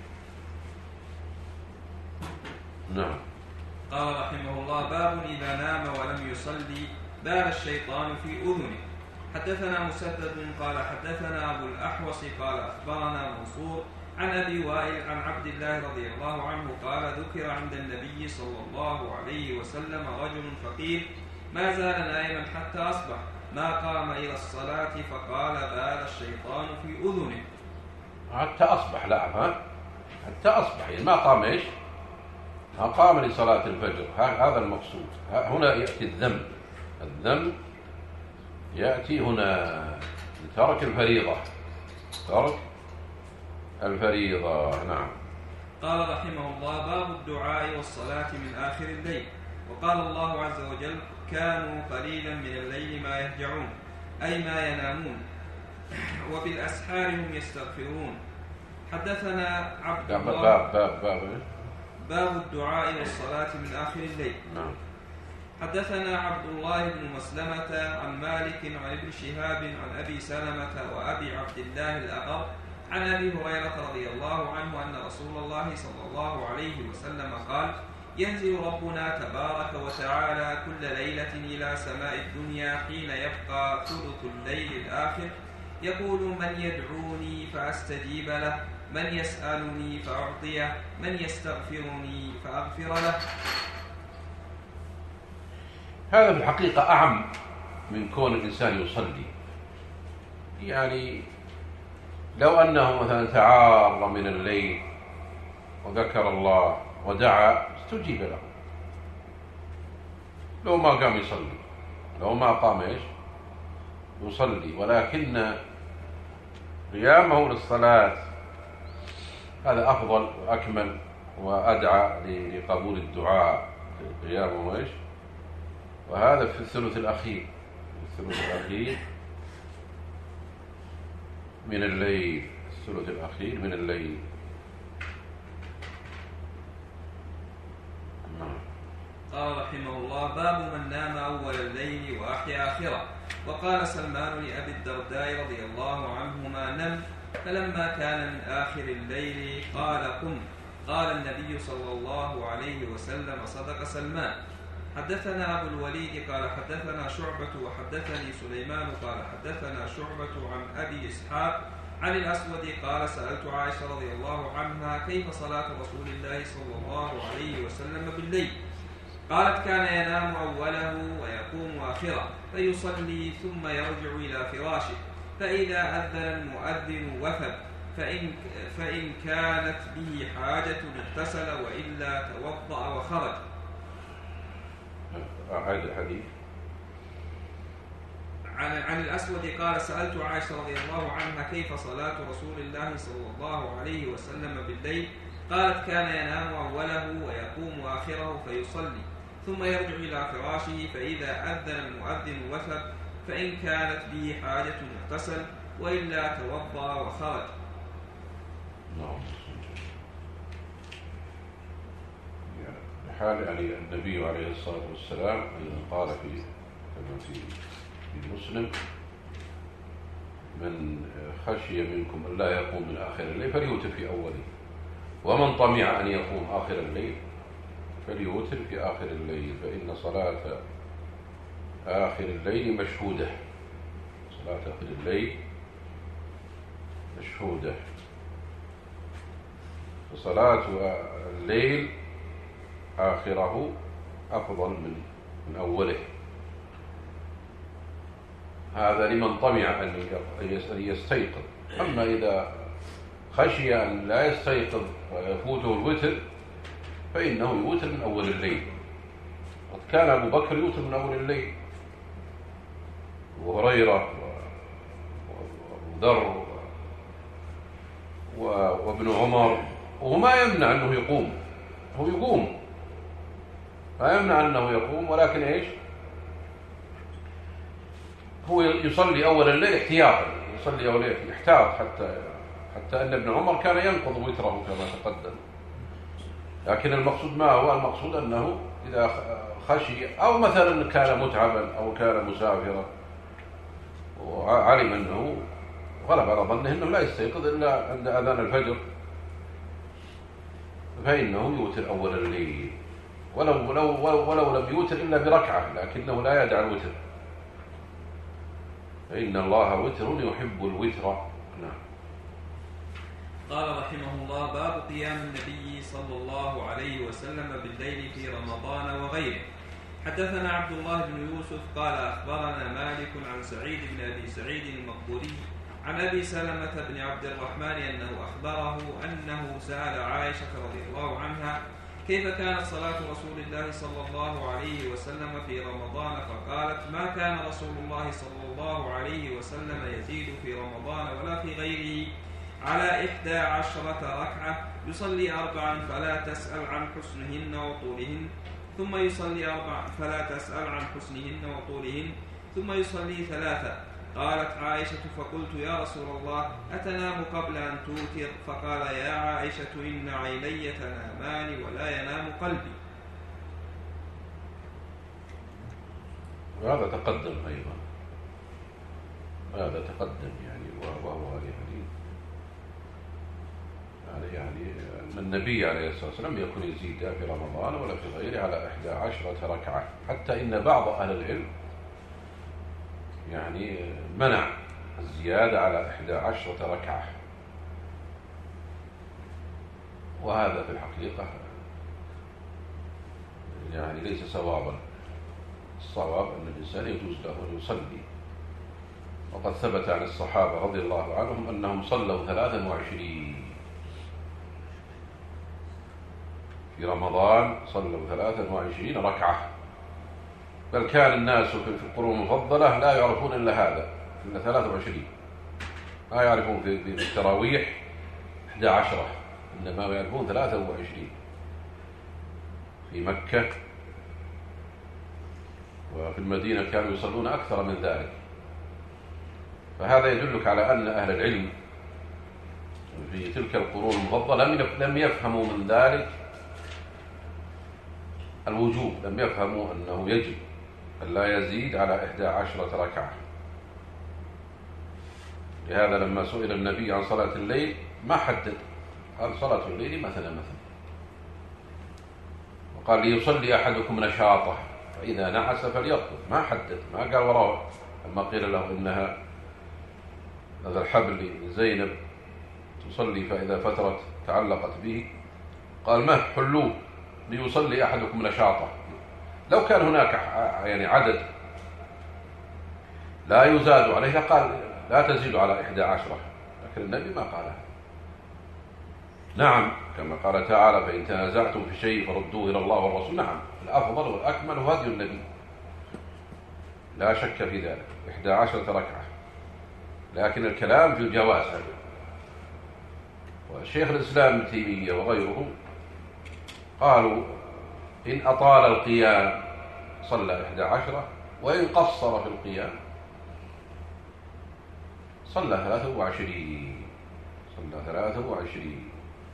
نعم. قال رحمه الله: باب إذا نام ولم يصلي بال الشيطان في أذنه. حدثنا مسدد قال حدثنا أبو الأحوص قال أخبرنا منصور عن أبي وائل عن عبد الله رضي الله عنه قال: ذكر عند النبي صلى الله عليه وسلم رجل فقير ما زال نائما حتى أصبح ما قام إلى الصلاة فقال: بال الشيطان في أذنه. حتى أصبح، لا، ها؟ حتى أصبح، يعني ما قام إيش؟ ما قام لصلاة الفجر، هذا المقصود. هنا يأتي الذنب، الذنب يأتي هنا لترك الفريضة، ترك الفريضة. نعم. قال رحمه الله: باب الدعاء والصلاة من آخر الليل. وقال الله عز وجل: كانوا قليلا من الليل ما يهجعون، أي ما ينامون، وبالأسحار هم يستغفرون. حدثنا عبد باب الله باب باب باب, باب الدعاء والصلاة من آخر الليل. نعم. حدثنا عبد الله بن مسلمة عن مالك عن ابن شهاب عن أبي سلمة وأبي عبد الله الأغر عن أبي هريرة رضي الله عنه أن رسول الله صلى الله عليه وسلم قال: ينزل ربنا تبارك وتعالى كل ليلة إلى سماء الدنيا حين يبقى ثلث الليل الآخر يقول: من يدعوني فأستجيب له، من يسألني فأعطيه، من يستغفرني فأغفر له. هذا في الحقيقة أعم من كون الإنسان يصلي. يعني لو أنه مثلا تعار من الليل وذكر الله ودعا استجيب له، لو ما قام يصلي، لو ما قام إيش يصلي، ولكن قيامه للصلاة هذا أفضل وأكمل وأدعى لقبول الدعاء، قيامه إيش، وهذا في الثلث الأخير، الثلث الأخير من الليل، الثلث الأخير من الليل. قال رحمه الله: باب من نام أول الليل وأحيا آخره. وقال سلمان لأبي الدرداء رضي الله عنهما: نم، فلما كان من آخر الليل قال: قم. قال النبي صلى الله عليه وسلم: صدق سلمان. حدثنا أبو الوليد قال حدثنا شعبة وحدثني سليمان قال حدثنا شعبة عن أبي إسحاق عن الأسود قال: سألت عائشة رضي الله عنها: كيف صلاة رسول الله صلى الله عليه وسلم بالليل؟ قالت: كان ينام أوله ويقوم آخره فيصلي ثم يرجع إلى فراشه، فإذا أذن المؤذن وثب، فإن, فإن كانت به حاجة اغتسل وإلا توضأ وخرج. هذا الحديث عن, عن الأسود قال: سألت عائشة رضي الله عنها: كيف صلاة رسول الله صلى الله عليه وسلم بالليل؟ قالت: كان ينام أوله ويقوم آخره فيصلي ثم يرجع إلى فراشه، فإذا أذن المؤذن وثب، فإن كانت به حاجة اغتسل وإلا توضأ وخرج. نعم. حال يعني النبي عليه الصلاة والسلام قال في كما في في مسلم: من خشي منكم أن لا يقوم من آخر الليل فليوتر في أوله، ومن طمع أن يقوم آخر الليل فليوتر في آخر الليل، فإن صلاة آخر الليل مشهودة، صلاة آخر الليل مشهودة، فصلاة الليل آخره أفضل من من أوله. هذا لمن طمع أن يستيقظ. أما إذا خشي أن لا يستيقظ ويفوته الوتر فإنه يوتر من أول الليل. قد كان أبو بكر يوتر من أول الليل، وهريرة وأبو ذر وابن عمر، وما يمنع أنه يقوم، هو يقوم ما يمنع أنه يقوم، ولكن إيش، هو يصلي أول الليل احتياطا، يصلي أول الليل يحتاط، حتى حتى أن ابن عمر كان ينقض وتره كما تقدم. لكن المقصود ما هو؟ المقصود أنه إذا خشي أو مثلا كان متعبا أو كان مسافرا وعلم أنه غلب على ظنه أنه لا يستيقظ إلا عند أذان الفجر، فإنه يوتر أول الليل، ولو, ولو, ولو لم يوتر إلا بركعة، لكنه لا يدع الوتر، فإن الله وتر يحب الوتر. نعم. قال رحمه الله: باب قيام النبي صلى الله عليه وسلم بالليل في رمضان وغيره. حدثنا عبد الله بن يوسف قال أخبرنا مالك عن سعيد بن أبي سعيد المقبوري عن أبي سلمة بن عبد الرحمن أنه أخبره أنه سأل عائشة رضي الله عنها: كيف كانت صلاة رسول الله صلى الله عليه وسلم في رمضان؟ فقالت: ما كان رسول الله صلى الله عليه وسلم يزيد في رمضان ولا في غيره على إحدى عشرة ركعة، يصلي أربعا فلا تسأل عن حسنهن وطولهن، ثم يصلي أربعا فلا تسأل عن حسنهن وطولهن، ثم يصلي ثلاثة قالت عائشة: فقلت: يا رسول الله، أتنام قبل أن توتر؟ فقال: يا عائشة، إن عيني تنامان ولا ينام قلبي. وهذا تقدم أيضا، هذا تقدم يعني، وهو يعني يعني يعني النبي عليه الصلاة والسلام يكون يزيد في رمضان ولا في غيره على إحدى عشرة ركعة، حتى إن بعض أهل العلم يعني منع الزيادة على إحدى عشرة ركعة، وهذا في الحقيقة يعني ليس صوابا. الصواب أن الإنسان يجوز له أن يصلي، وقد ثبت عن الصحابة رضي الله عنهم أنهم صلوا ثلاثا وعشرين في رمضان، صلوا ثلاثا وعشرين ركعة، بل كان الناس في القرون المفضلة لا يعرفون إلا هذا، إلا ثلاثة وعشرين، ما يعرفون في التراويح إحدى عشرة، إنما يعرفون ثلاثة وعشرين في مكة، وفي المدينة كانوا يصلون أكثر من ذلك. فهذا يدلك على أن أهل العلم في تلك القرون المفضلة لم يفهموا من ذلك الوجوب، لم يفهموا أنه يجب أن لا يزيد على إحدى عشرة ركعة. لهذا لما سئل النبي عن صلاة الليل ما حدد، قال: صلاة الليل مثلا مثلا، وقال: ليصلي أحدكم نشاطه فإذا نعس فليرقد، ما حدد، ما قال وراه. لما قيل له إنها هذا الحبل لزينب تصلي فإذا فترت تعلقت به، قال: ما حلوه ليصلي أحدكم نشاطه. لو كان هناك يعني عدد لا يزاد عليه قال: لا تزيد على إحدى عشرة، لكن النبي ما قالها. نعم، كما قال تعالى: فإن تنازعتم في شيء فردوه إلى الله والرسول. نعم، الأفضل والأكمل هدي النبي، لا شك في ذلك، إحدى عشرة ركعة، لكن الكلام في الجواز. والشيخ الإسلام ابن تيمية وغيره قالوا: إن أطال القيام صلى إحدى عشرة، وإن قصر في القيام صلى ثلاثة وعشرين، صلى ثلاثة وعشرين.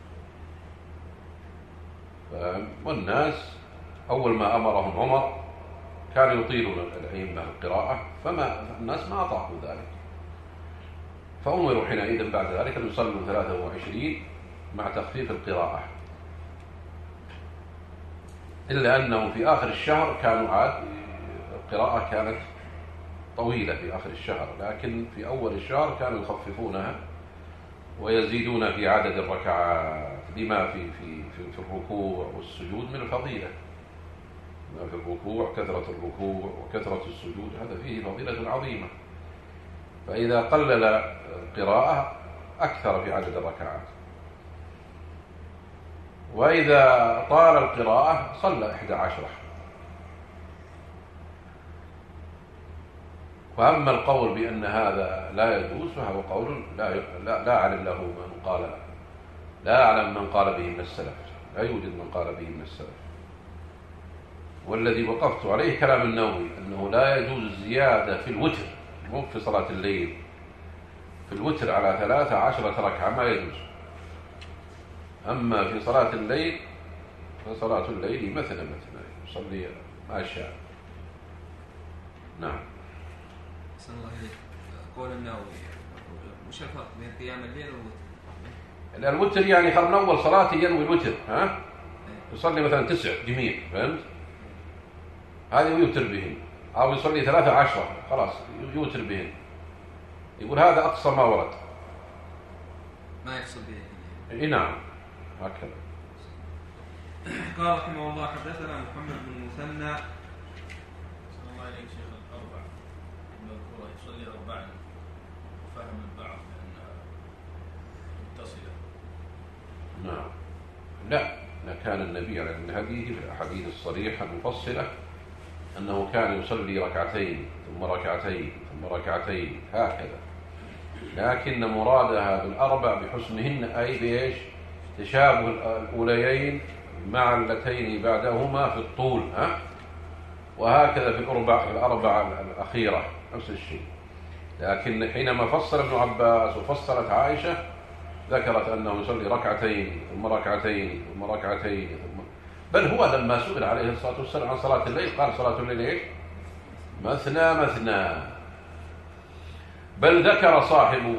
والناس أول ما أمرهم عمر كانوا يطيلون الأئمة القراءة، فما الناس ما أطاقوا ذلك، فأمروا حينئذ بعد ذلك أن يصلوا ثلاثة وعشرين مع تخفيف القراءة، إلا أنه في آخر الشهر كانوا عاد القراءة كانت طويلة في آخر الشهر، لكن في أول الشهر كانوا يخففونها ويزيدون في عدد الركعات، لما في في في, في الركوع والسجود من الفضيلة. في الركوع كثرة الركوع وكثرة السجود، هذا فيه فضيلة عظيمة. فإذا قلل القراءة أكثر في عدد الركعات، وإذا طال القراءة صلى إحدى عشرة. وأما القول بأن هذا لا يجوز فهو قول لا لا, لا أعلم له من قال، لا أعلم من قال به من السلف، لا يوجد من قال به من السلف. والذي وقفت عليه كلام النووي أنه لا يجوز الزيادة في الوتر، مو في صلاة الليل، في الوتر على ثلاثة عشرة ركعة ما يجوز. أما في صلاة الليل فصلاة الليل مثلا مثلا يصلي ما شاء. نعم. أحسن الله إليك. قول النووي وش الفرق بين قيام الليل والوتر؟ الوتر يعني خل من أول صلاة ينوي الوتر، ها؟ يصلي مثلا تسع جميع، فهمت؟ هذا يوتر بهن، أو يصلي ثلاثة عشرة خلاص يوتر بهن. يقول هذا أقصى ما ورد، ما يقصد به. إيه نعم هكذا. قال رحمه الله: حدثنا محمد بن المثنى. صلى الله عليه شيخ الأربع المذكورة يصلي أربعا، وفهم البعض أنها متصلة. نعم، لا لا كان النبي عليه هديه في الأحاديث الصريحة المفصلة أنه كان يصلي ركعتين ثم ركعتين ثم ركعتين هكذا، لكن مرادها بالأربع بحسنهن أي بإيش؟ تشابه الأوليين مع اللتين بعدهما في الطول، ها؟ وهكذا في الأربع, في الأربع الأخيرة نفس الشيء. لكن حينما فسر ابن عباس وفسرت عائشة ذكرت أنه يصلي ركعتين ثم ركعتين ثم ركعتين ثم بل هو لما سئل عليه الصلاة والسلام عن صلاة الليل قال صلاة الليل إيش؟ مثنى مثنى. بل ذكر صاحب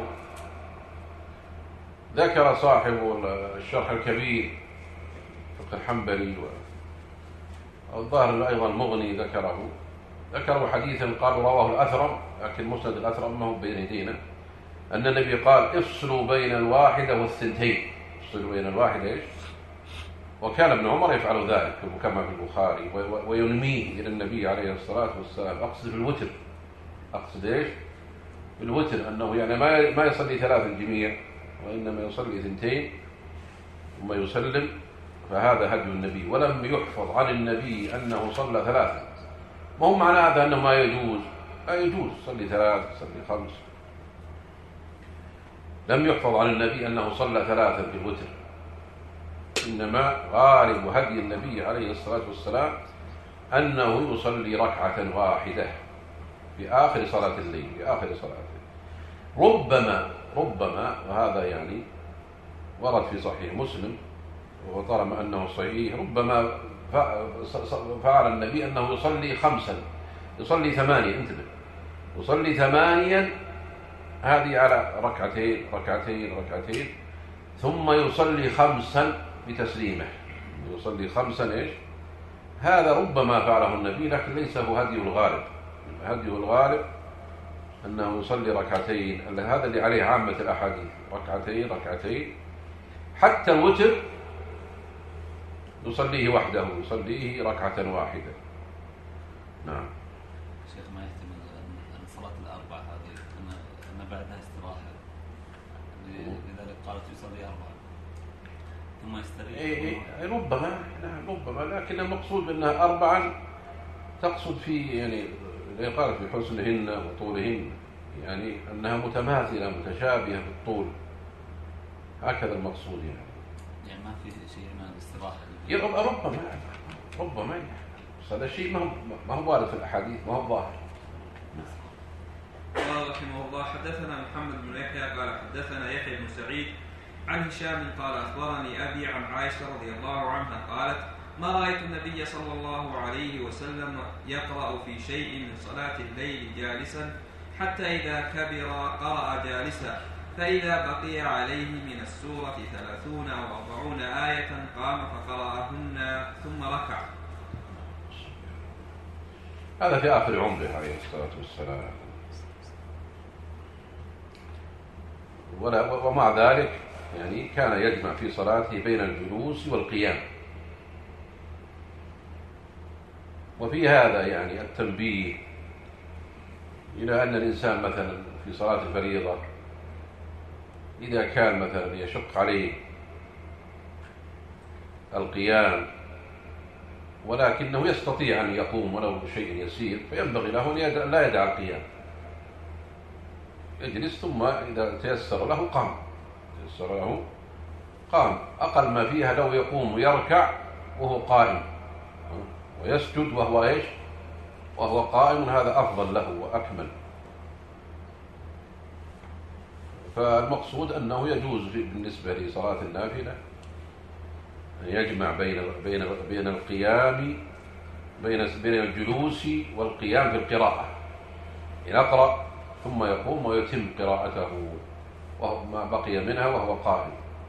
ذكر صاحب الشرح الكبير فقه الحنبلي والظاهر أيضا المغني ذكره ذكروا حديثا قال رواه الأثرم، لكن مسند الأثرم ما هو بين يدينا، أن النبي قال افصلوا بين الواحدة والثنتين، افصلوا بين الواحدة إيش؟ وكان ابن عمر يفعل ذلك كما في البخاري وينميه إلى النبي عليه الصلاة والسلام. أقصد في الوتر، أقصد إيش؟ في الوتر أنه يعني ما ما يصلي ثلاث الجميع وإنما يصلي ثنتين ثم يسلم، فهذا هدي النبي. ولم يحفظ عن النبي أنه صلى ثلاثة، ما هو معنى هذا أنه ما يجوز، لا يجوز صلي ثلاث صلي خمس. لم يحفظ عن النبي أنه صلى ثلاثا في الوتر، إنما غالب هدي النبي عليه الصلاة والسلام أنه يصلي ركعة واحدة في آخر صلاة الليل، في آخر صلاة ربما ربما وهذا يعني ورد في صحيح مسلم وطالما أنه صحيح، ربما فعل النبي أنه يصلي خمسا، يصلي ثمانية، انتبه، يصلي ثمانيا، هذه على ركعتين ركعتين ركعتين، ثم يصلي خمسا بتسليمه، يصلي خمسا إيش؟ هذا ربما فعله النبي، لكن ليس هو هديه الغالب. هديه الغالب أنه يصلي ركعتين، هذا اللي عليه عامة الأحاديث، ركعتين ركعتين. حتى الوتر يصليه وحده، يصليه ركعة واحدة. نعم. شيخ ما يحتمل أن صلاة الأربع هذه أن أن بعدها استراحة، لذلك قالت يصلي أربعة ثم يستريح. إيه ربما، نعم ربما، لكن المقصود بأنها أربعا تقصد في يعني قالت في حسنهن وطولهن، يعني أنها متماثلة متشابهة في الطول، هكذا المقصود يعني. يعني ما في شيء من الاستراحة. ربما ربما هذا شيء ما هو ما هو وارد في الأحاديث، ما هو ظاهر. قال رحمه الله حدثنا محمد بن يحيى قال حدثنا يحيى بن سعيد عن هشام قال أخبرني أبي عن عائشة رضي الله عنها قالت ما رأيت النبي صلى الله عليه وسلم يقرأ في شيء من صلاة الليل جالسا حتى إذا كبر قرأ جالسا، فإذا بقي عليه من السورة ثلاثون أو أربعون آية قام فقرأهن ثم ركع. هذا في آخر عمره عليه الصلاة والسلام. ومع ذلك يعني كان يجمع في صلاته بين الجلوس والقيام. وفي هذا يعني التنبيه إلى أن الإنسان مثلا في صلاة الفريضة إذا كان مثلا يشق عليه القيام ولكنه يستطيع أن يقوم ولو بشيء يسير، فينبغي له أن لا يدع القيام، يجلس ثم إذا تيسر له قام، تيسر له قام. أقل ما فيها لو يقوم ويركع وهو قائم ويسجد وهو إيش؟ وهو قائم، هذا أفضل له وأكمل. فالمقصود أنه يجوز بالنسبة لصلاة النافلة أن يجمع بين بين بين القيام بين بين الجلوس والقيام في القراءة، يقرأ ثم يقوم ويتم قراءته وما بقي منها وهو قائم.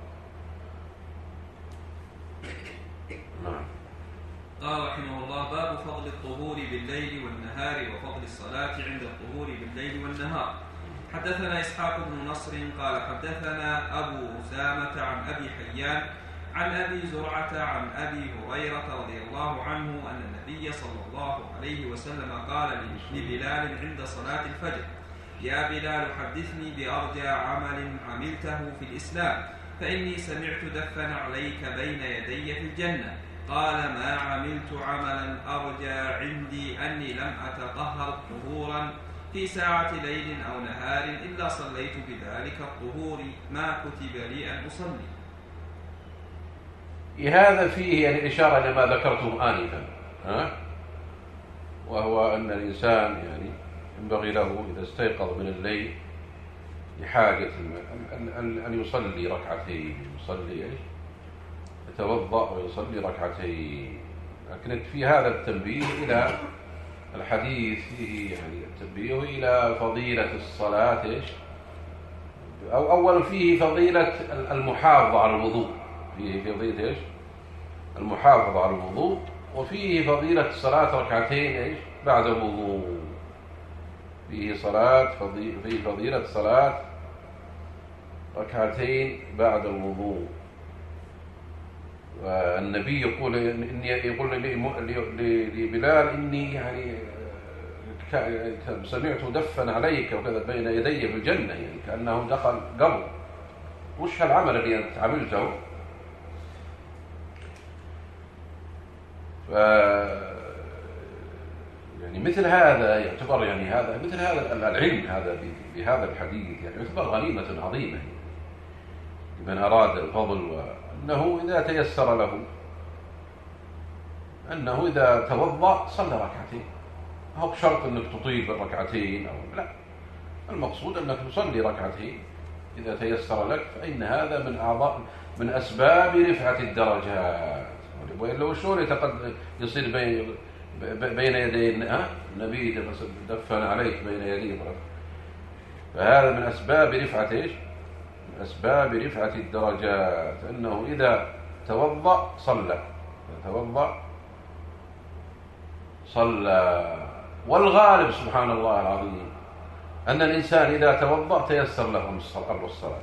نعم. قال رحمه الله باب فضل الطهور بالليل والنهار وفضل الصلاة عند الطهور بالليل والنهار. حدثنا إسحاق بن نصر قال حدثنا أبو أسامة عن أبي حيان عن أبي زرعة عن أبي هريرة رضي الله عنه أن النبي صلى الله عليه وسلم قال لبلال عند صلاة الفجر يا بلال حدثني بأرجى عمل عملته في الإسلام فإني سمعت دفا عليك بين يدي في الجنة. قال ما عملت عملا أرجى عندي أني لم أتطهر طهورا في ساعة ليل أو نهار إلا صليت بذلك الطهور ما كتب لي أن أصلي. هذا فيه يعني إشارة إلى ما ذكرته آنفا، ها؟ وهو أن الإنسان يعني ينبغي له إذا استيقظ من الليل لحاجة أن يصلي ركعتين، يصلي إيش؟ يتوضأ ويصلي ركعتين. لكن في هذا التنبيه إلى الحديث فيه يعني التنبيه إلى فضيلة الصلاة إيش؟ أو أول فيه فضيلة المحافظة على الوضوء، فيه فضيلة إيش؟ المحافظة على الوضوء، وفيه فضيلة صلاة ركعتين إيش؟ بعد الوضوء. فيه صلاة فضيلة فيه فضيلة صلاة ركعتين بعد الوضوء. والنبي يقول إني يقول لبلال إني يعني سمعت دفن عليك وكذا بين يدي في الجنة، يعني كأنه دخل قبر. وش هالعمل اللي أنت عملته؟ ف يعني مثل هذا يعتبر يعني هذا مثل هذا العلم هذا بهذا الحديث يعني يعتبر غنيمة عظيمة لمن أراد الفضل، وأنه إذا تيسر له أنه إذا توضأ صلى ركعتين. هو بشرط أنك تطيل بالركعتين أو لا، المقصود أنك تصلي ركعتين إذا تيسر لك، فإن هذا من أعضاء من أسباب رفعة الدرجات. ولو شلون يتقد يصير بين بين يدي النبي دفن عليك بين يديه، فهذا من أسباب رفعة إيش؟ من أسباب رفعة الدرجات أنه إذا توضأ صلى، توضأ صلى. والغالب سبحان الله العظيم أن الإنسان إذا توضأ تيسر له أمر الصلاة.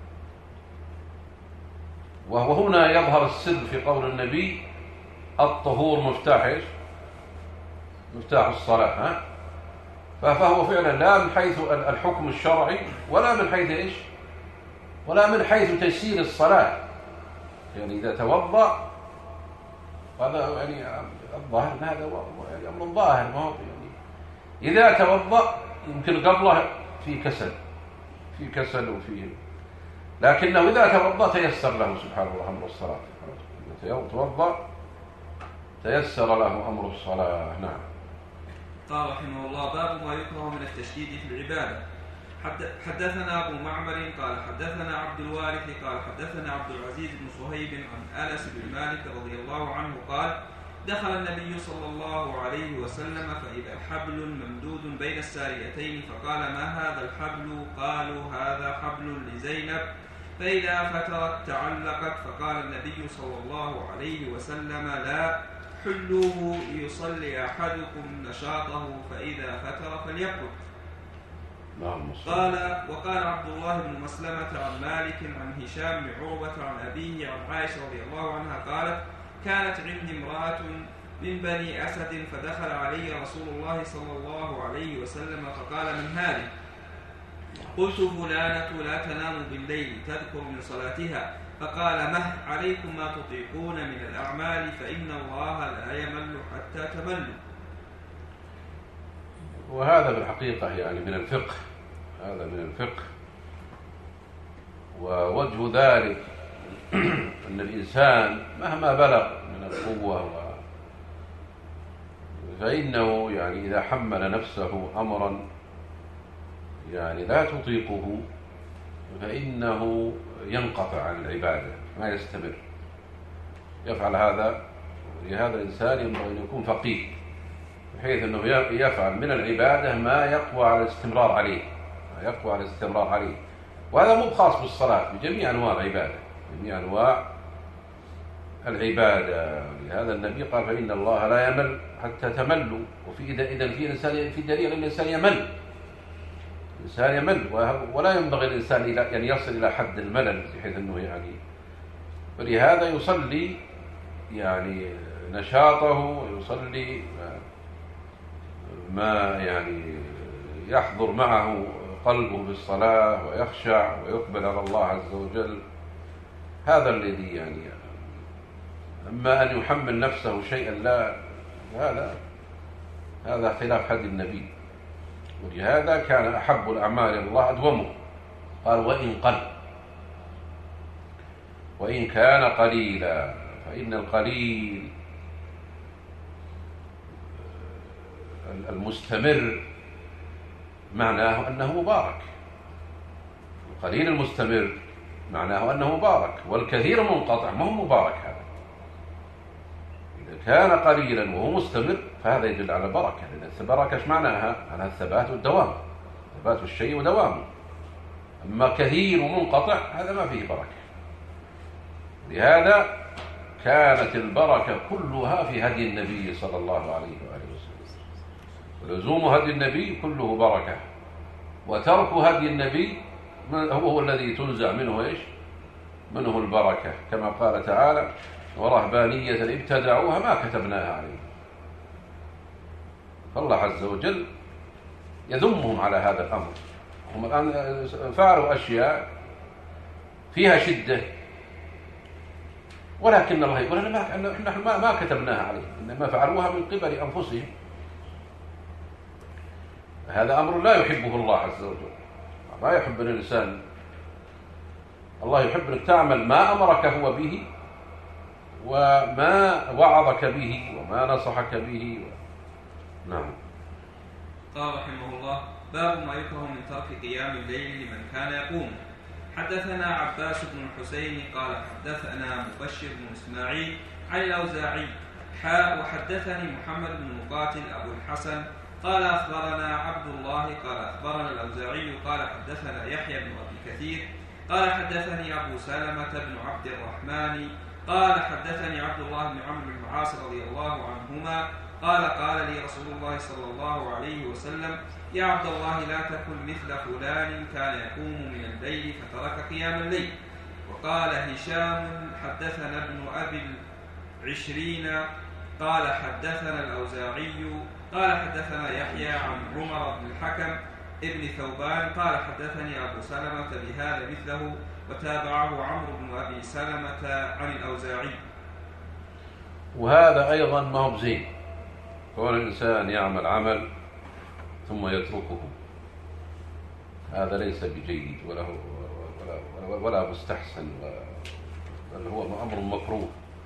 وهو هنا يظهر السر في قول النبي الطهور مفتاح إيش؟ مفتاح الصلاة. ها؟ فهو فعلا لا من حيث الحكم الشرعي ولا من حيث إيش؟ ولا من حيث تيسير الصلاة. يعني إذا توضأ هذا يعني الظاهر هذا يعني أمر ظاهر، ما هو يعني إذا توضأ يمكن قبله في كسل في كسل وفيه، لكنه إذا توضأ تيسر له سبحان الله أمر الصلاة. إذا توضأ تيسر له أمر الصلاة. نعم. قال رحمه الله: باب ما يكره من التشديد في العبادة. حدثنا أبو معمر قال حدثنا عبد الوارث قال حدثنا عبد العزيز بن صهيب عن أنس بن مالك رضي الله عنه قال: دخل النبي صلى الله عليه وسلم فإذا حبل ممدود بين الساريتين فقال: ما هذا الحبل؟ قالوا: هذا حبل لزينب، فإذا فترت تعلقت. فقال النبي صلى الله عليه وسلم: لا، حلوه ليصلي أحدكم نشاطه، فإذا فتر فليقل. قال وقال عبد الله بن مسلمة عن مالك عن هشام بن عروة عن أبيه عن عائشة رضي الله عنها قالت: كانت عندي امرأة من بني أسد فدخل علي رسول الله صلى الله عليه وسلم فقال: من هذه؟ قلت: فلانة لا تنام بالليل تذكر من صلاتها. فقال: مه عليكم ما تطيقون من الأعمال فإن الله لا يمل حتى تملوا. وهذا بالحقيقة يعني من الفقه، هذا من الفقه. ووجه ذلك أن الإنسان مهما بلغ من القوة فإنه يعني إذا حمل نفسه أمرا يعني لا تطيقه فإنه ينقطع عن العبادة، ما يستمر يفعل هذا. لهذا الإنسان ينبغي أن يكون فقيه بحيث أنه يفعل من العبادة ما يقوى على الاستمرار عليه، ما يقوى على الاستمرار عليه. وهذا مو خاص بالصلاة، بجميع أنواع العبادة، جميع أنواع العبادة. لهذا النبي قال: فإن الله لا يمل حتى تملوا. وفي إذا إذا في إنسان في دليل أن الإنسان يمل، الإنسان يمل، ولا ينبغي الإنسان أن يصل إلى حد الملل بحيث أنه يعني. فلهذا يصلي يعني نشاطه ويصلي ما يعني يحضر معه قلبه بالصلاة ويخشع ويقبل على الله عز وجل. هذا الذي يعني. أما أن يحمل نفسه شيئا لا، هذا هذا خلاف هدي النبي. ولهذا كان أحب الأعمال إلى الله أدومه. قال: وإن قل، وإن كان قليلا، فإن القليل المستمر معناه أنه مبارك. القليل المستمر معناه أنه مبارك، والكثير منقطع ما هو مبارك. هذا إذا كان قليلا وهو مستمر فهذا يدل على بركة، لأن البركة ايش معناها؟ على الثبات والدوام، ثبات الشيء ودوامه. أما كثير ومنقطع هذا ما فيه بركة. لهذا كانت البركة كلها في هدي النبي صلى الله عليه وآله وسلم، ولزوم هدي النبي كله بركة، وترك هدي النبي هو الذي تنزع منه إيش؟ منه البركة، كما قال تعالى: ورهبانية ابتدعوها ما كتبناها عليهم. فالله عز وجل يذمهم على هذا الأمر. هم الآن فعلوا أشياء فيها شدة، ولكن الله يقول نحن ما, ما كتبناها عليهم، إنما فعلوها من قبل أنفسهم. هذا أمر لا يحبه الله عز وجل. ما يحب الإنسان، الله يحب أنك تعمل ما أمرك هو به، وما وعظك به، وما نصحك به. نعم. قال رحمه الله: باب ما يكره من ترك قيام الليل لمن كان يقوم. حدثنا عباس بن الحسين قال حدثنا مبشر بن إسماعيل عن الأوزاعي حاء وحدثني محمد بن مقاتل أبو الحسن قال أخبرنا عبد الله قال أخبرنا الأوزاعي قال حدثنا يحيى بن أبي كثير قال حدثني أبو سلمة بن عبد الرحمن قال حدثني عبد الله بن عمرو بن العاص رضي الله عنهما قال قال لي رسول الله صلى الله عليه وسلم: يا عبد الله لا تكن مثل فلان كان يقوم من الليل فترك قيام الليل. وقال هشام حدثنا ابن أبي العشرين قال حدثنا الأوزاعي قال حدثنا يحيى عن عمر بن الحكم ابن ثوبان قال حدثني أبو سلمة بهذا مثله، وتابعه عمرو بن أبي سلمة عن الأوزاعي. وهذا أيضا ما هو بزين، كون الإنسان يعمل عمل ثم يتركه، هذا ليس بجيد ولا ولا, ولا مستحسن، بل هو أمر مكروه.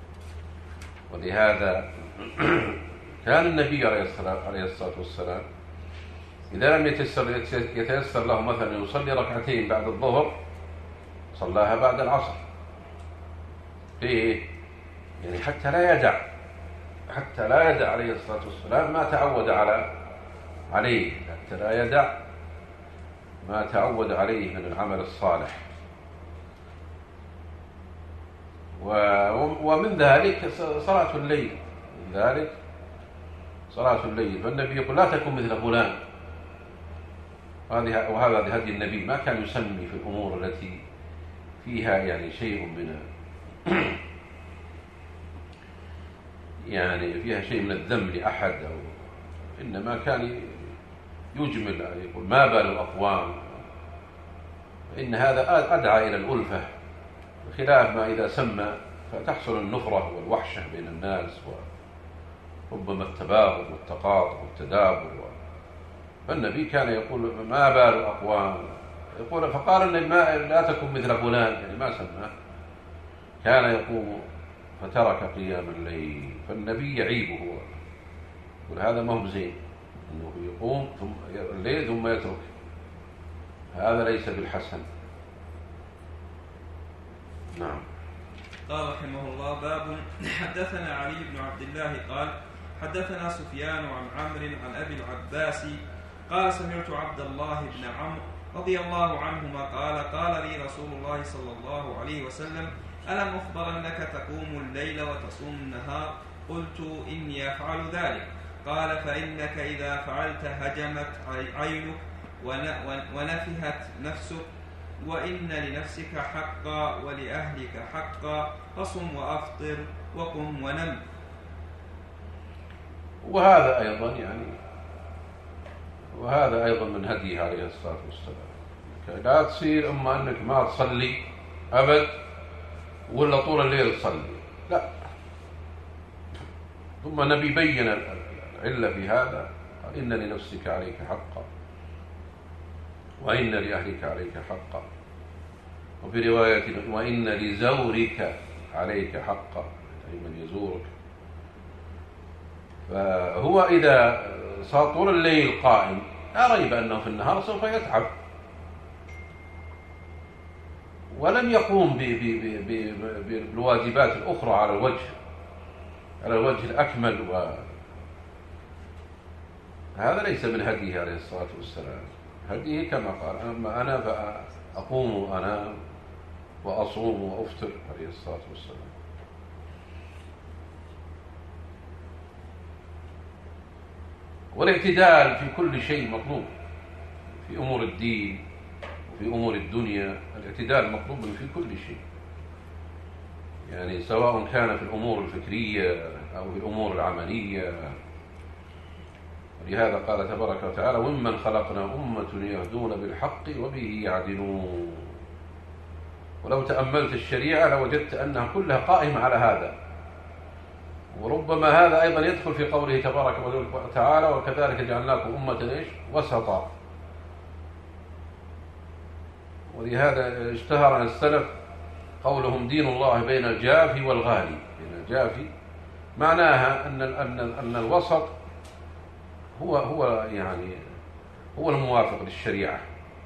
ولهذا كان النبي عليه الصلاة والسلام إذا لم يتيسر, يتيسر له مثلا يصلي ركعتين بعد الظهر صلاها بعد العصر. ليه؟ يعني حتى لا يدع حتى لا يدع عليه الصلاة والسلام ما تعود على عليه حتى لا يدع ما تعود عليه من العمل الصالح. ومن ذلك صلاة الليل، من ذلك صلاة الليل. فالنبي يقول: لا تكن مثل فلان. وهذا هدي النبي، ما كان يسمي في الأمور التي فيها يعني شيء من يعني فيها شيء من الذم لأحد، أو إنما كان يجمل، يقول: ما بال الأقوام. فإن هذا أدعى إلى الألفة، بخلاف ما إذا سمى فتحصل النفرة والوحشة بين الناس، وربما التباغض والتقاطع والتدابر. فالنبي كان يقول: ما بال الأقوام، يقول فقال النبي: ما لا تكن مثل فلان، يعني ما سماه، كان يقوم فترك قيام الليل. فالنبي يعيبه، يقول هذا ما هو زين، انه يقوم ثم الليل ثم يترك، هذا ليس بالحسن. نعم. قال رحمه الله: باب حدثنا علي بن عبد الله قال حدثنا سفيان عن عمرو عن أبي العباس قال سمعت عبد الله بن عمرو رضي الله عنهما قال قال لي رسول الله صلى الله عليه وسلم: ألم أخبر أنك تقوم الليل وتصوم النهار؟ قلت: إني أفعل ذلك. قال: فإنك إذا فعلت هجمت عينك ونفهت نفسك، وإن لنفسك حقا ولأهلك حقا، فصم وأفطر وقم ونم. وهذا أيضا يعني وهذا أيضا من هديه عليه الصلاة والسلام. لا تصير أما أنك ما تصلي أبد ولا طول الليل تصلي، لا. ثم النبي بين العلة في هذا، قال: إن لنفسك عليك حقا وإن لأهلك عليك حقا، وفي رواية: وإن لزورك عليك حقا، أي من يزورك. فهو إذا صار طول الليل قائم لا ريب أنه في النهار سوف يتعب، ولن يقوم بالواجبات الأخرى على الوجه على الوجه الأكمل، وهذا ليس من هديه عليه الصلاة والسلام. هديه كما قال: أما أنا فأقوم وأنام وأصوم وأفطر عليه الصلاة والسلام. والاعتدال في كل شيء مطلوب، في أمور الدين وفي أمور الدنيا الاعتدال مطلوب في كل شيء، يعني سواء كان في الأمور الفكرية أو في الأمور العملية. ولهذا قال تبارك وتعالى: وممن خلقنا أمة يهدون بالحق وبه يعدلون. ولو تأملت الشريعة لوجدت أنها كلها قائمة على هذا، وربما هذا أيضا يدخل في قوله تبارك وتعالى: وكذلك جعلناكم أمة إيش وسطا. ولهذا اشتهر عن السلف قولهم: دين الله بين الجافي والغالي. بين الجافي معناها أن أن أن الوسط هو هو يعني هو الموافق للشريعة،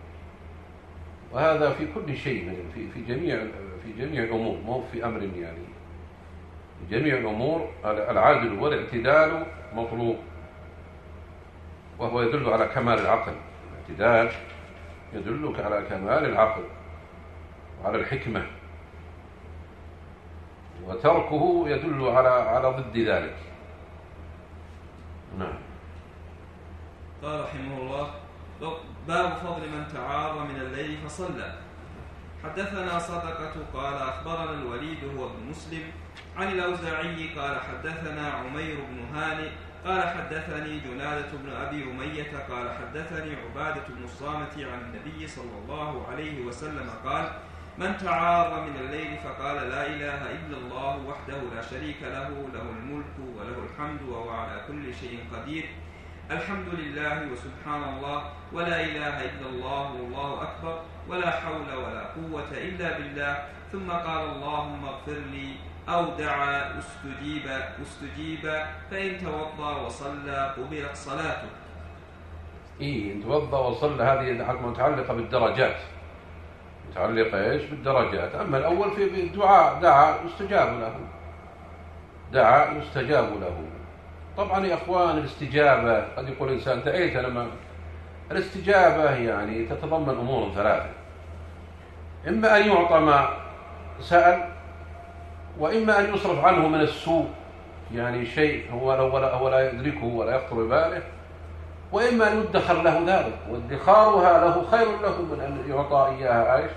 وهذا في كل شيء، في في جميع في جميع الأمور، مو في أمر يعني. في جميع الأمور العدل والاعتدال مطلوب، وهو يدل على كمال العقل. الاعتدال يدلك على كمال العقل وعلى الحكمة، وتركه يدل على على ضد ذلك. نعم. قال رحمه الله: باب فضل من تعار من الليل فصلى. حدثنا صدقة قال أخبرنا الوليد هو ابن مسلم عن الأوزاعي قال حدثنا عمير بن هانئ قال حدثني جنادة بن أبي أمية قال حدثني عبادة بن الصامت عن النبي صلى الله عليه وسلم قال: من تعار من الليل فقال: لا إله إلا الله وحده لا شريك له، له الملك وله الحمد وهو على كل شيء قدير، الحمد لله وسبحان الله ولا إله إلا الله والله أكبر ولا حول ولا قوة إلا بالله، ثم قال: اللهم اغفر لي، أو دعا استجيب استجيب فإن توضأ وصلى قبلت صلاته. إيه، إن توضأ وصلى هذه متعلقة بالدرجات، متعلقة إيش؟ بالدرجات. أما الأول في الدعاء، دعا يستجاب له، دعا يستجاب له. طبعا يا أخوان الاستجابة قد يقول الإنسان: دعيت أنا ما. الاستجابة يعني تتضمن أمور ثلاثة: إما أن يعطى ما سأل، وإما أن يصرف عنه من السوء، يعني شيء هو هو لا يدركه ولا يخطر بباله، وإما أن يدخر له ذلك، وادخارها له خير له من أن يعطى إياها عيش.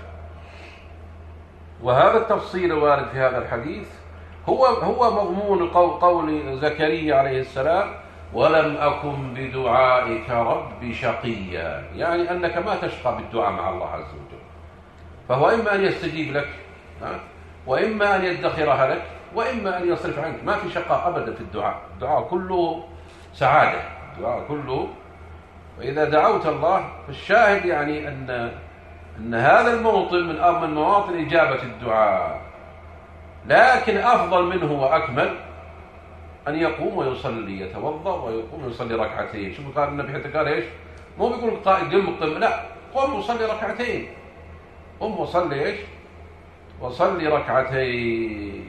وهذا التفصيل الوارد في هذا الحديث هو هو مضمون قول, قول زكريا عليه السلام: ولم أكن بدعائك رب شقيا، يعني أنك ما تشقى بالدعاء مع الله عز وجل. فهو إما أن يستجيب لك، وإما أن يدخرها لك، وإما أن يصرف عنك. ما في شقاء أبدا في الدعاء، الدعاء كله سعادة، الدعاء كله. وإذا دعوت الله فالشاهد يعني أن أن هذا الموطن من من مواطن إجابة الدعاء، لكن أفضل منه وأكمل أن يقوم ويصلي، يتوضأ ويقوم ويصلي ركعتين. شوفوا قال النبي حتى قال إيش؟ مو بيقول قم قم، لا، قم وصلي ركعتين، قم وصلي إيش؟ وصلي ركعتين.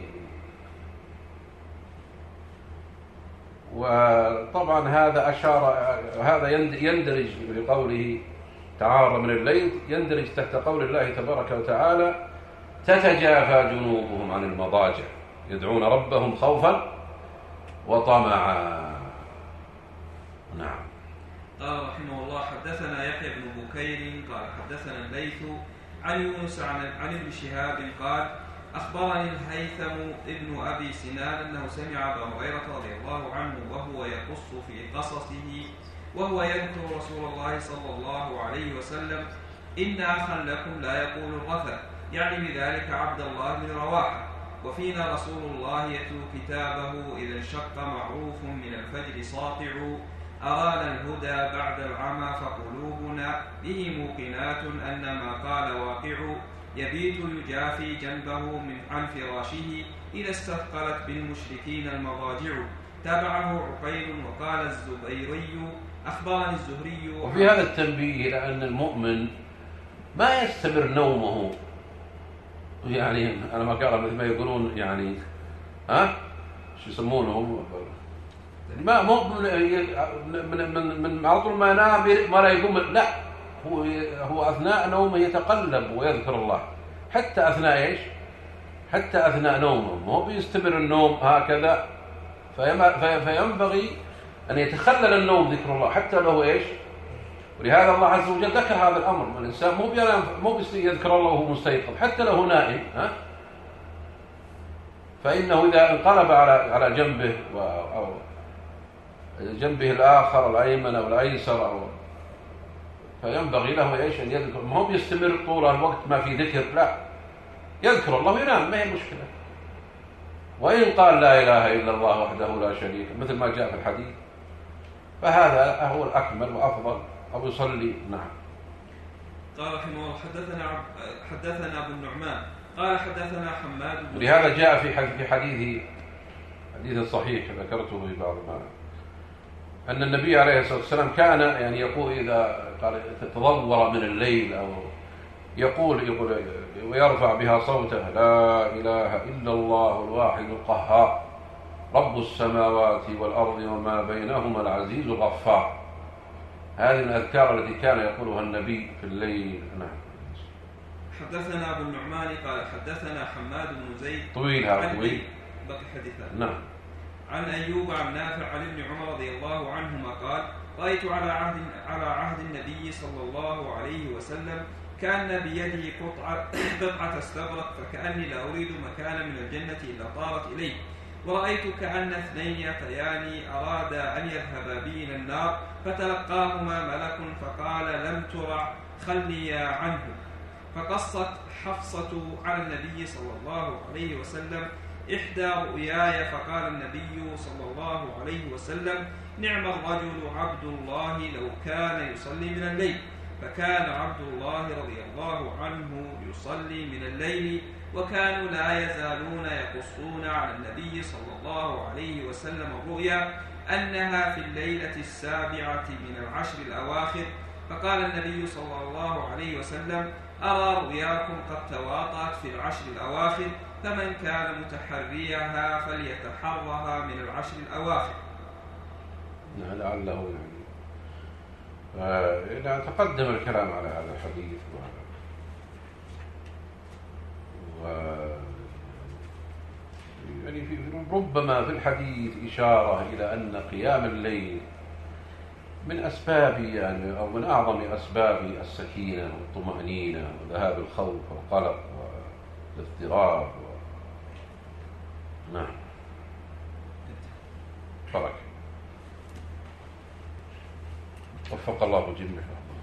وطبعا هذا أشار، هذا يندرج بقوله تعار من الليل، يندرج تحت قول الله تبارك وتعالى: تتجافى جنوبهم عن المضاجع يدعون ربهم خوفا وطمعا. نعم. قال رحمه الله: حدثنا يحيى بن بكير قال حدثنا الليث عن يونس عن ابن شهاب قال: أخبرني الهيثم ابن أبي سنان أنه سمع أبا هريرة رضي الله عنه وهو يقص في قصصه وهو يذكر رسول الله صلى الله عليه وسلم: إن أخا لكم لا يقول الرفث، يعني بذلك عبد الله بن رواحة، وفينا رسول الله يتلو كتابه إذا انشق معروف من الفجر ساطع، أرانا الهدى بعد العمى فقلوبنا به موقنات أن ما قال واقع، يبيت يجافي جنبه من عن فراشه إذا استثقلت بالمشركين المضاجع. تابعه عقيل وقال الزبيري: أخبرني الزهري. وفي هذا التنبيه إلى أن المؤمن ما يستمر نومه، يعني أنا ما قال مثل ما يقولون يعني ها شو يسمونه ما مو من من من على طول ما ينام ما لا يقوم، لا هو هو أثناء نومه يتقلب ويذكر الله حتى أثناء إيش؟ حتى أثناء نومه، مو بيستمر النوم هكذا. فينبغي أن يتخلل النوم ذكر الله حتى لو إيش. ولهذا الله عز وجل ذكر هذا الأمر، الإنسان مو بينام مو يذكر الله وهو مستيقظ حتى لو نائم، ها؟ فإنه إذا انقلب على على جنبه أو جنبه الآخر الأيمن أو الأيسر أو فينبغي له إيش أن يذكر، ما هو بيستمر طول الوقت ما في ذكر، لا يذكر الله وينام ما هي مشكلة. وإن قال لا إله إلا الله وحده لا شريك مثل ما جاء في الحديث فهذا هو الأكمل وأفضل، أو يصلي. نعم. قال رحمه الله حدثنا حدثنا أبو النعمان قال حدثنا حماد. ولهذا جاء في في حديث حديث صحيح ذكرته في بعض ما أن النبي عليه الصلاة والسلام كان يعني يقول إذا قال تتضور من الليل أو يقول يقول ويرفع بها صوته لا إله إلا الله الواحد القهار رب السماوات والأرض وما بينهما العزيز الغفار. هذه من الأذكار التي كان يقولها النبي في الليل. نعم. حدثنا أبو النعمان قال حدثنا حماد بن زيد طويل هذا طويل بقي حديثان. نعم. عن أيوب عن نافع عن ابن عمر رضي الله عنهما قال رأيت على عهد على عهد النبي صلى الله عليه وسلم كان بيده قطعة قطعة استبرق فكأني لا أريد مكانا من الجنة إلا طارت إليه، ورأيت كأن اثنين يأتيان أرادا أن يذهبا بي إلى النار فتلقاهما ملك فقال لم ترع خليا عنه. فقصت حفصة على النبي صلى الله عليه وسلم إحدى رؤياي فقال النبي صلى الله عليه وسلم نعم الرجل عبد الله لو كان يصلي من الليل. فكان عبد الله رضي الله عنه يصلي من الليل وكانوا لا يزالون يقصون على النبي صلى الله عليه وسلم الرؤيا أنها في الليلة السابعة من العشر الأواخر. فقال النبي صلى الله عليه وسلم أرى رؤياكم قد تواطأت في العشر الأواخر فمن كان متحريها فليتحرها من العشر الأواخر. لعله يعني إذا تقدم الكلام على هذا الحديث و يعني في ربما في الحديث إشارة إلى أن قيام الليل من أسباب يعني أو من أعظم أسباب السكينة والطمأنينة وذهاب الخوف والقلق والاضطراب و... نعم. بركة. وفق الله الجميع.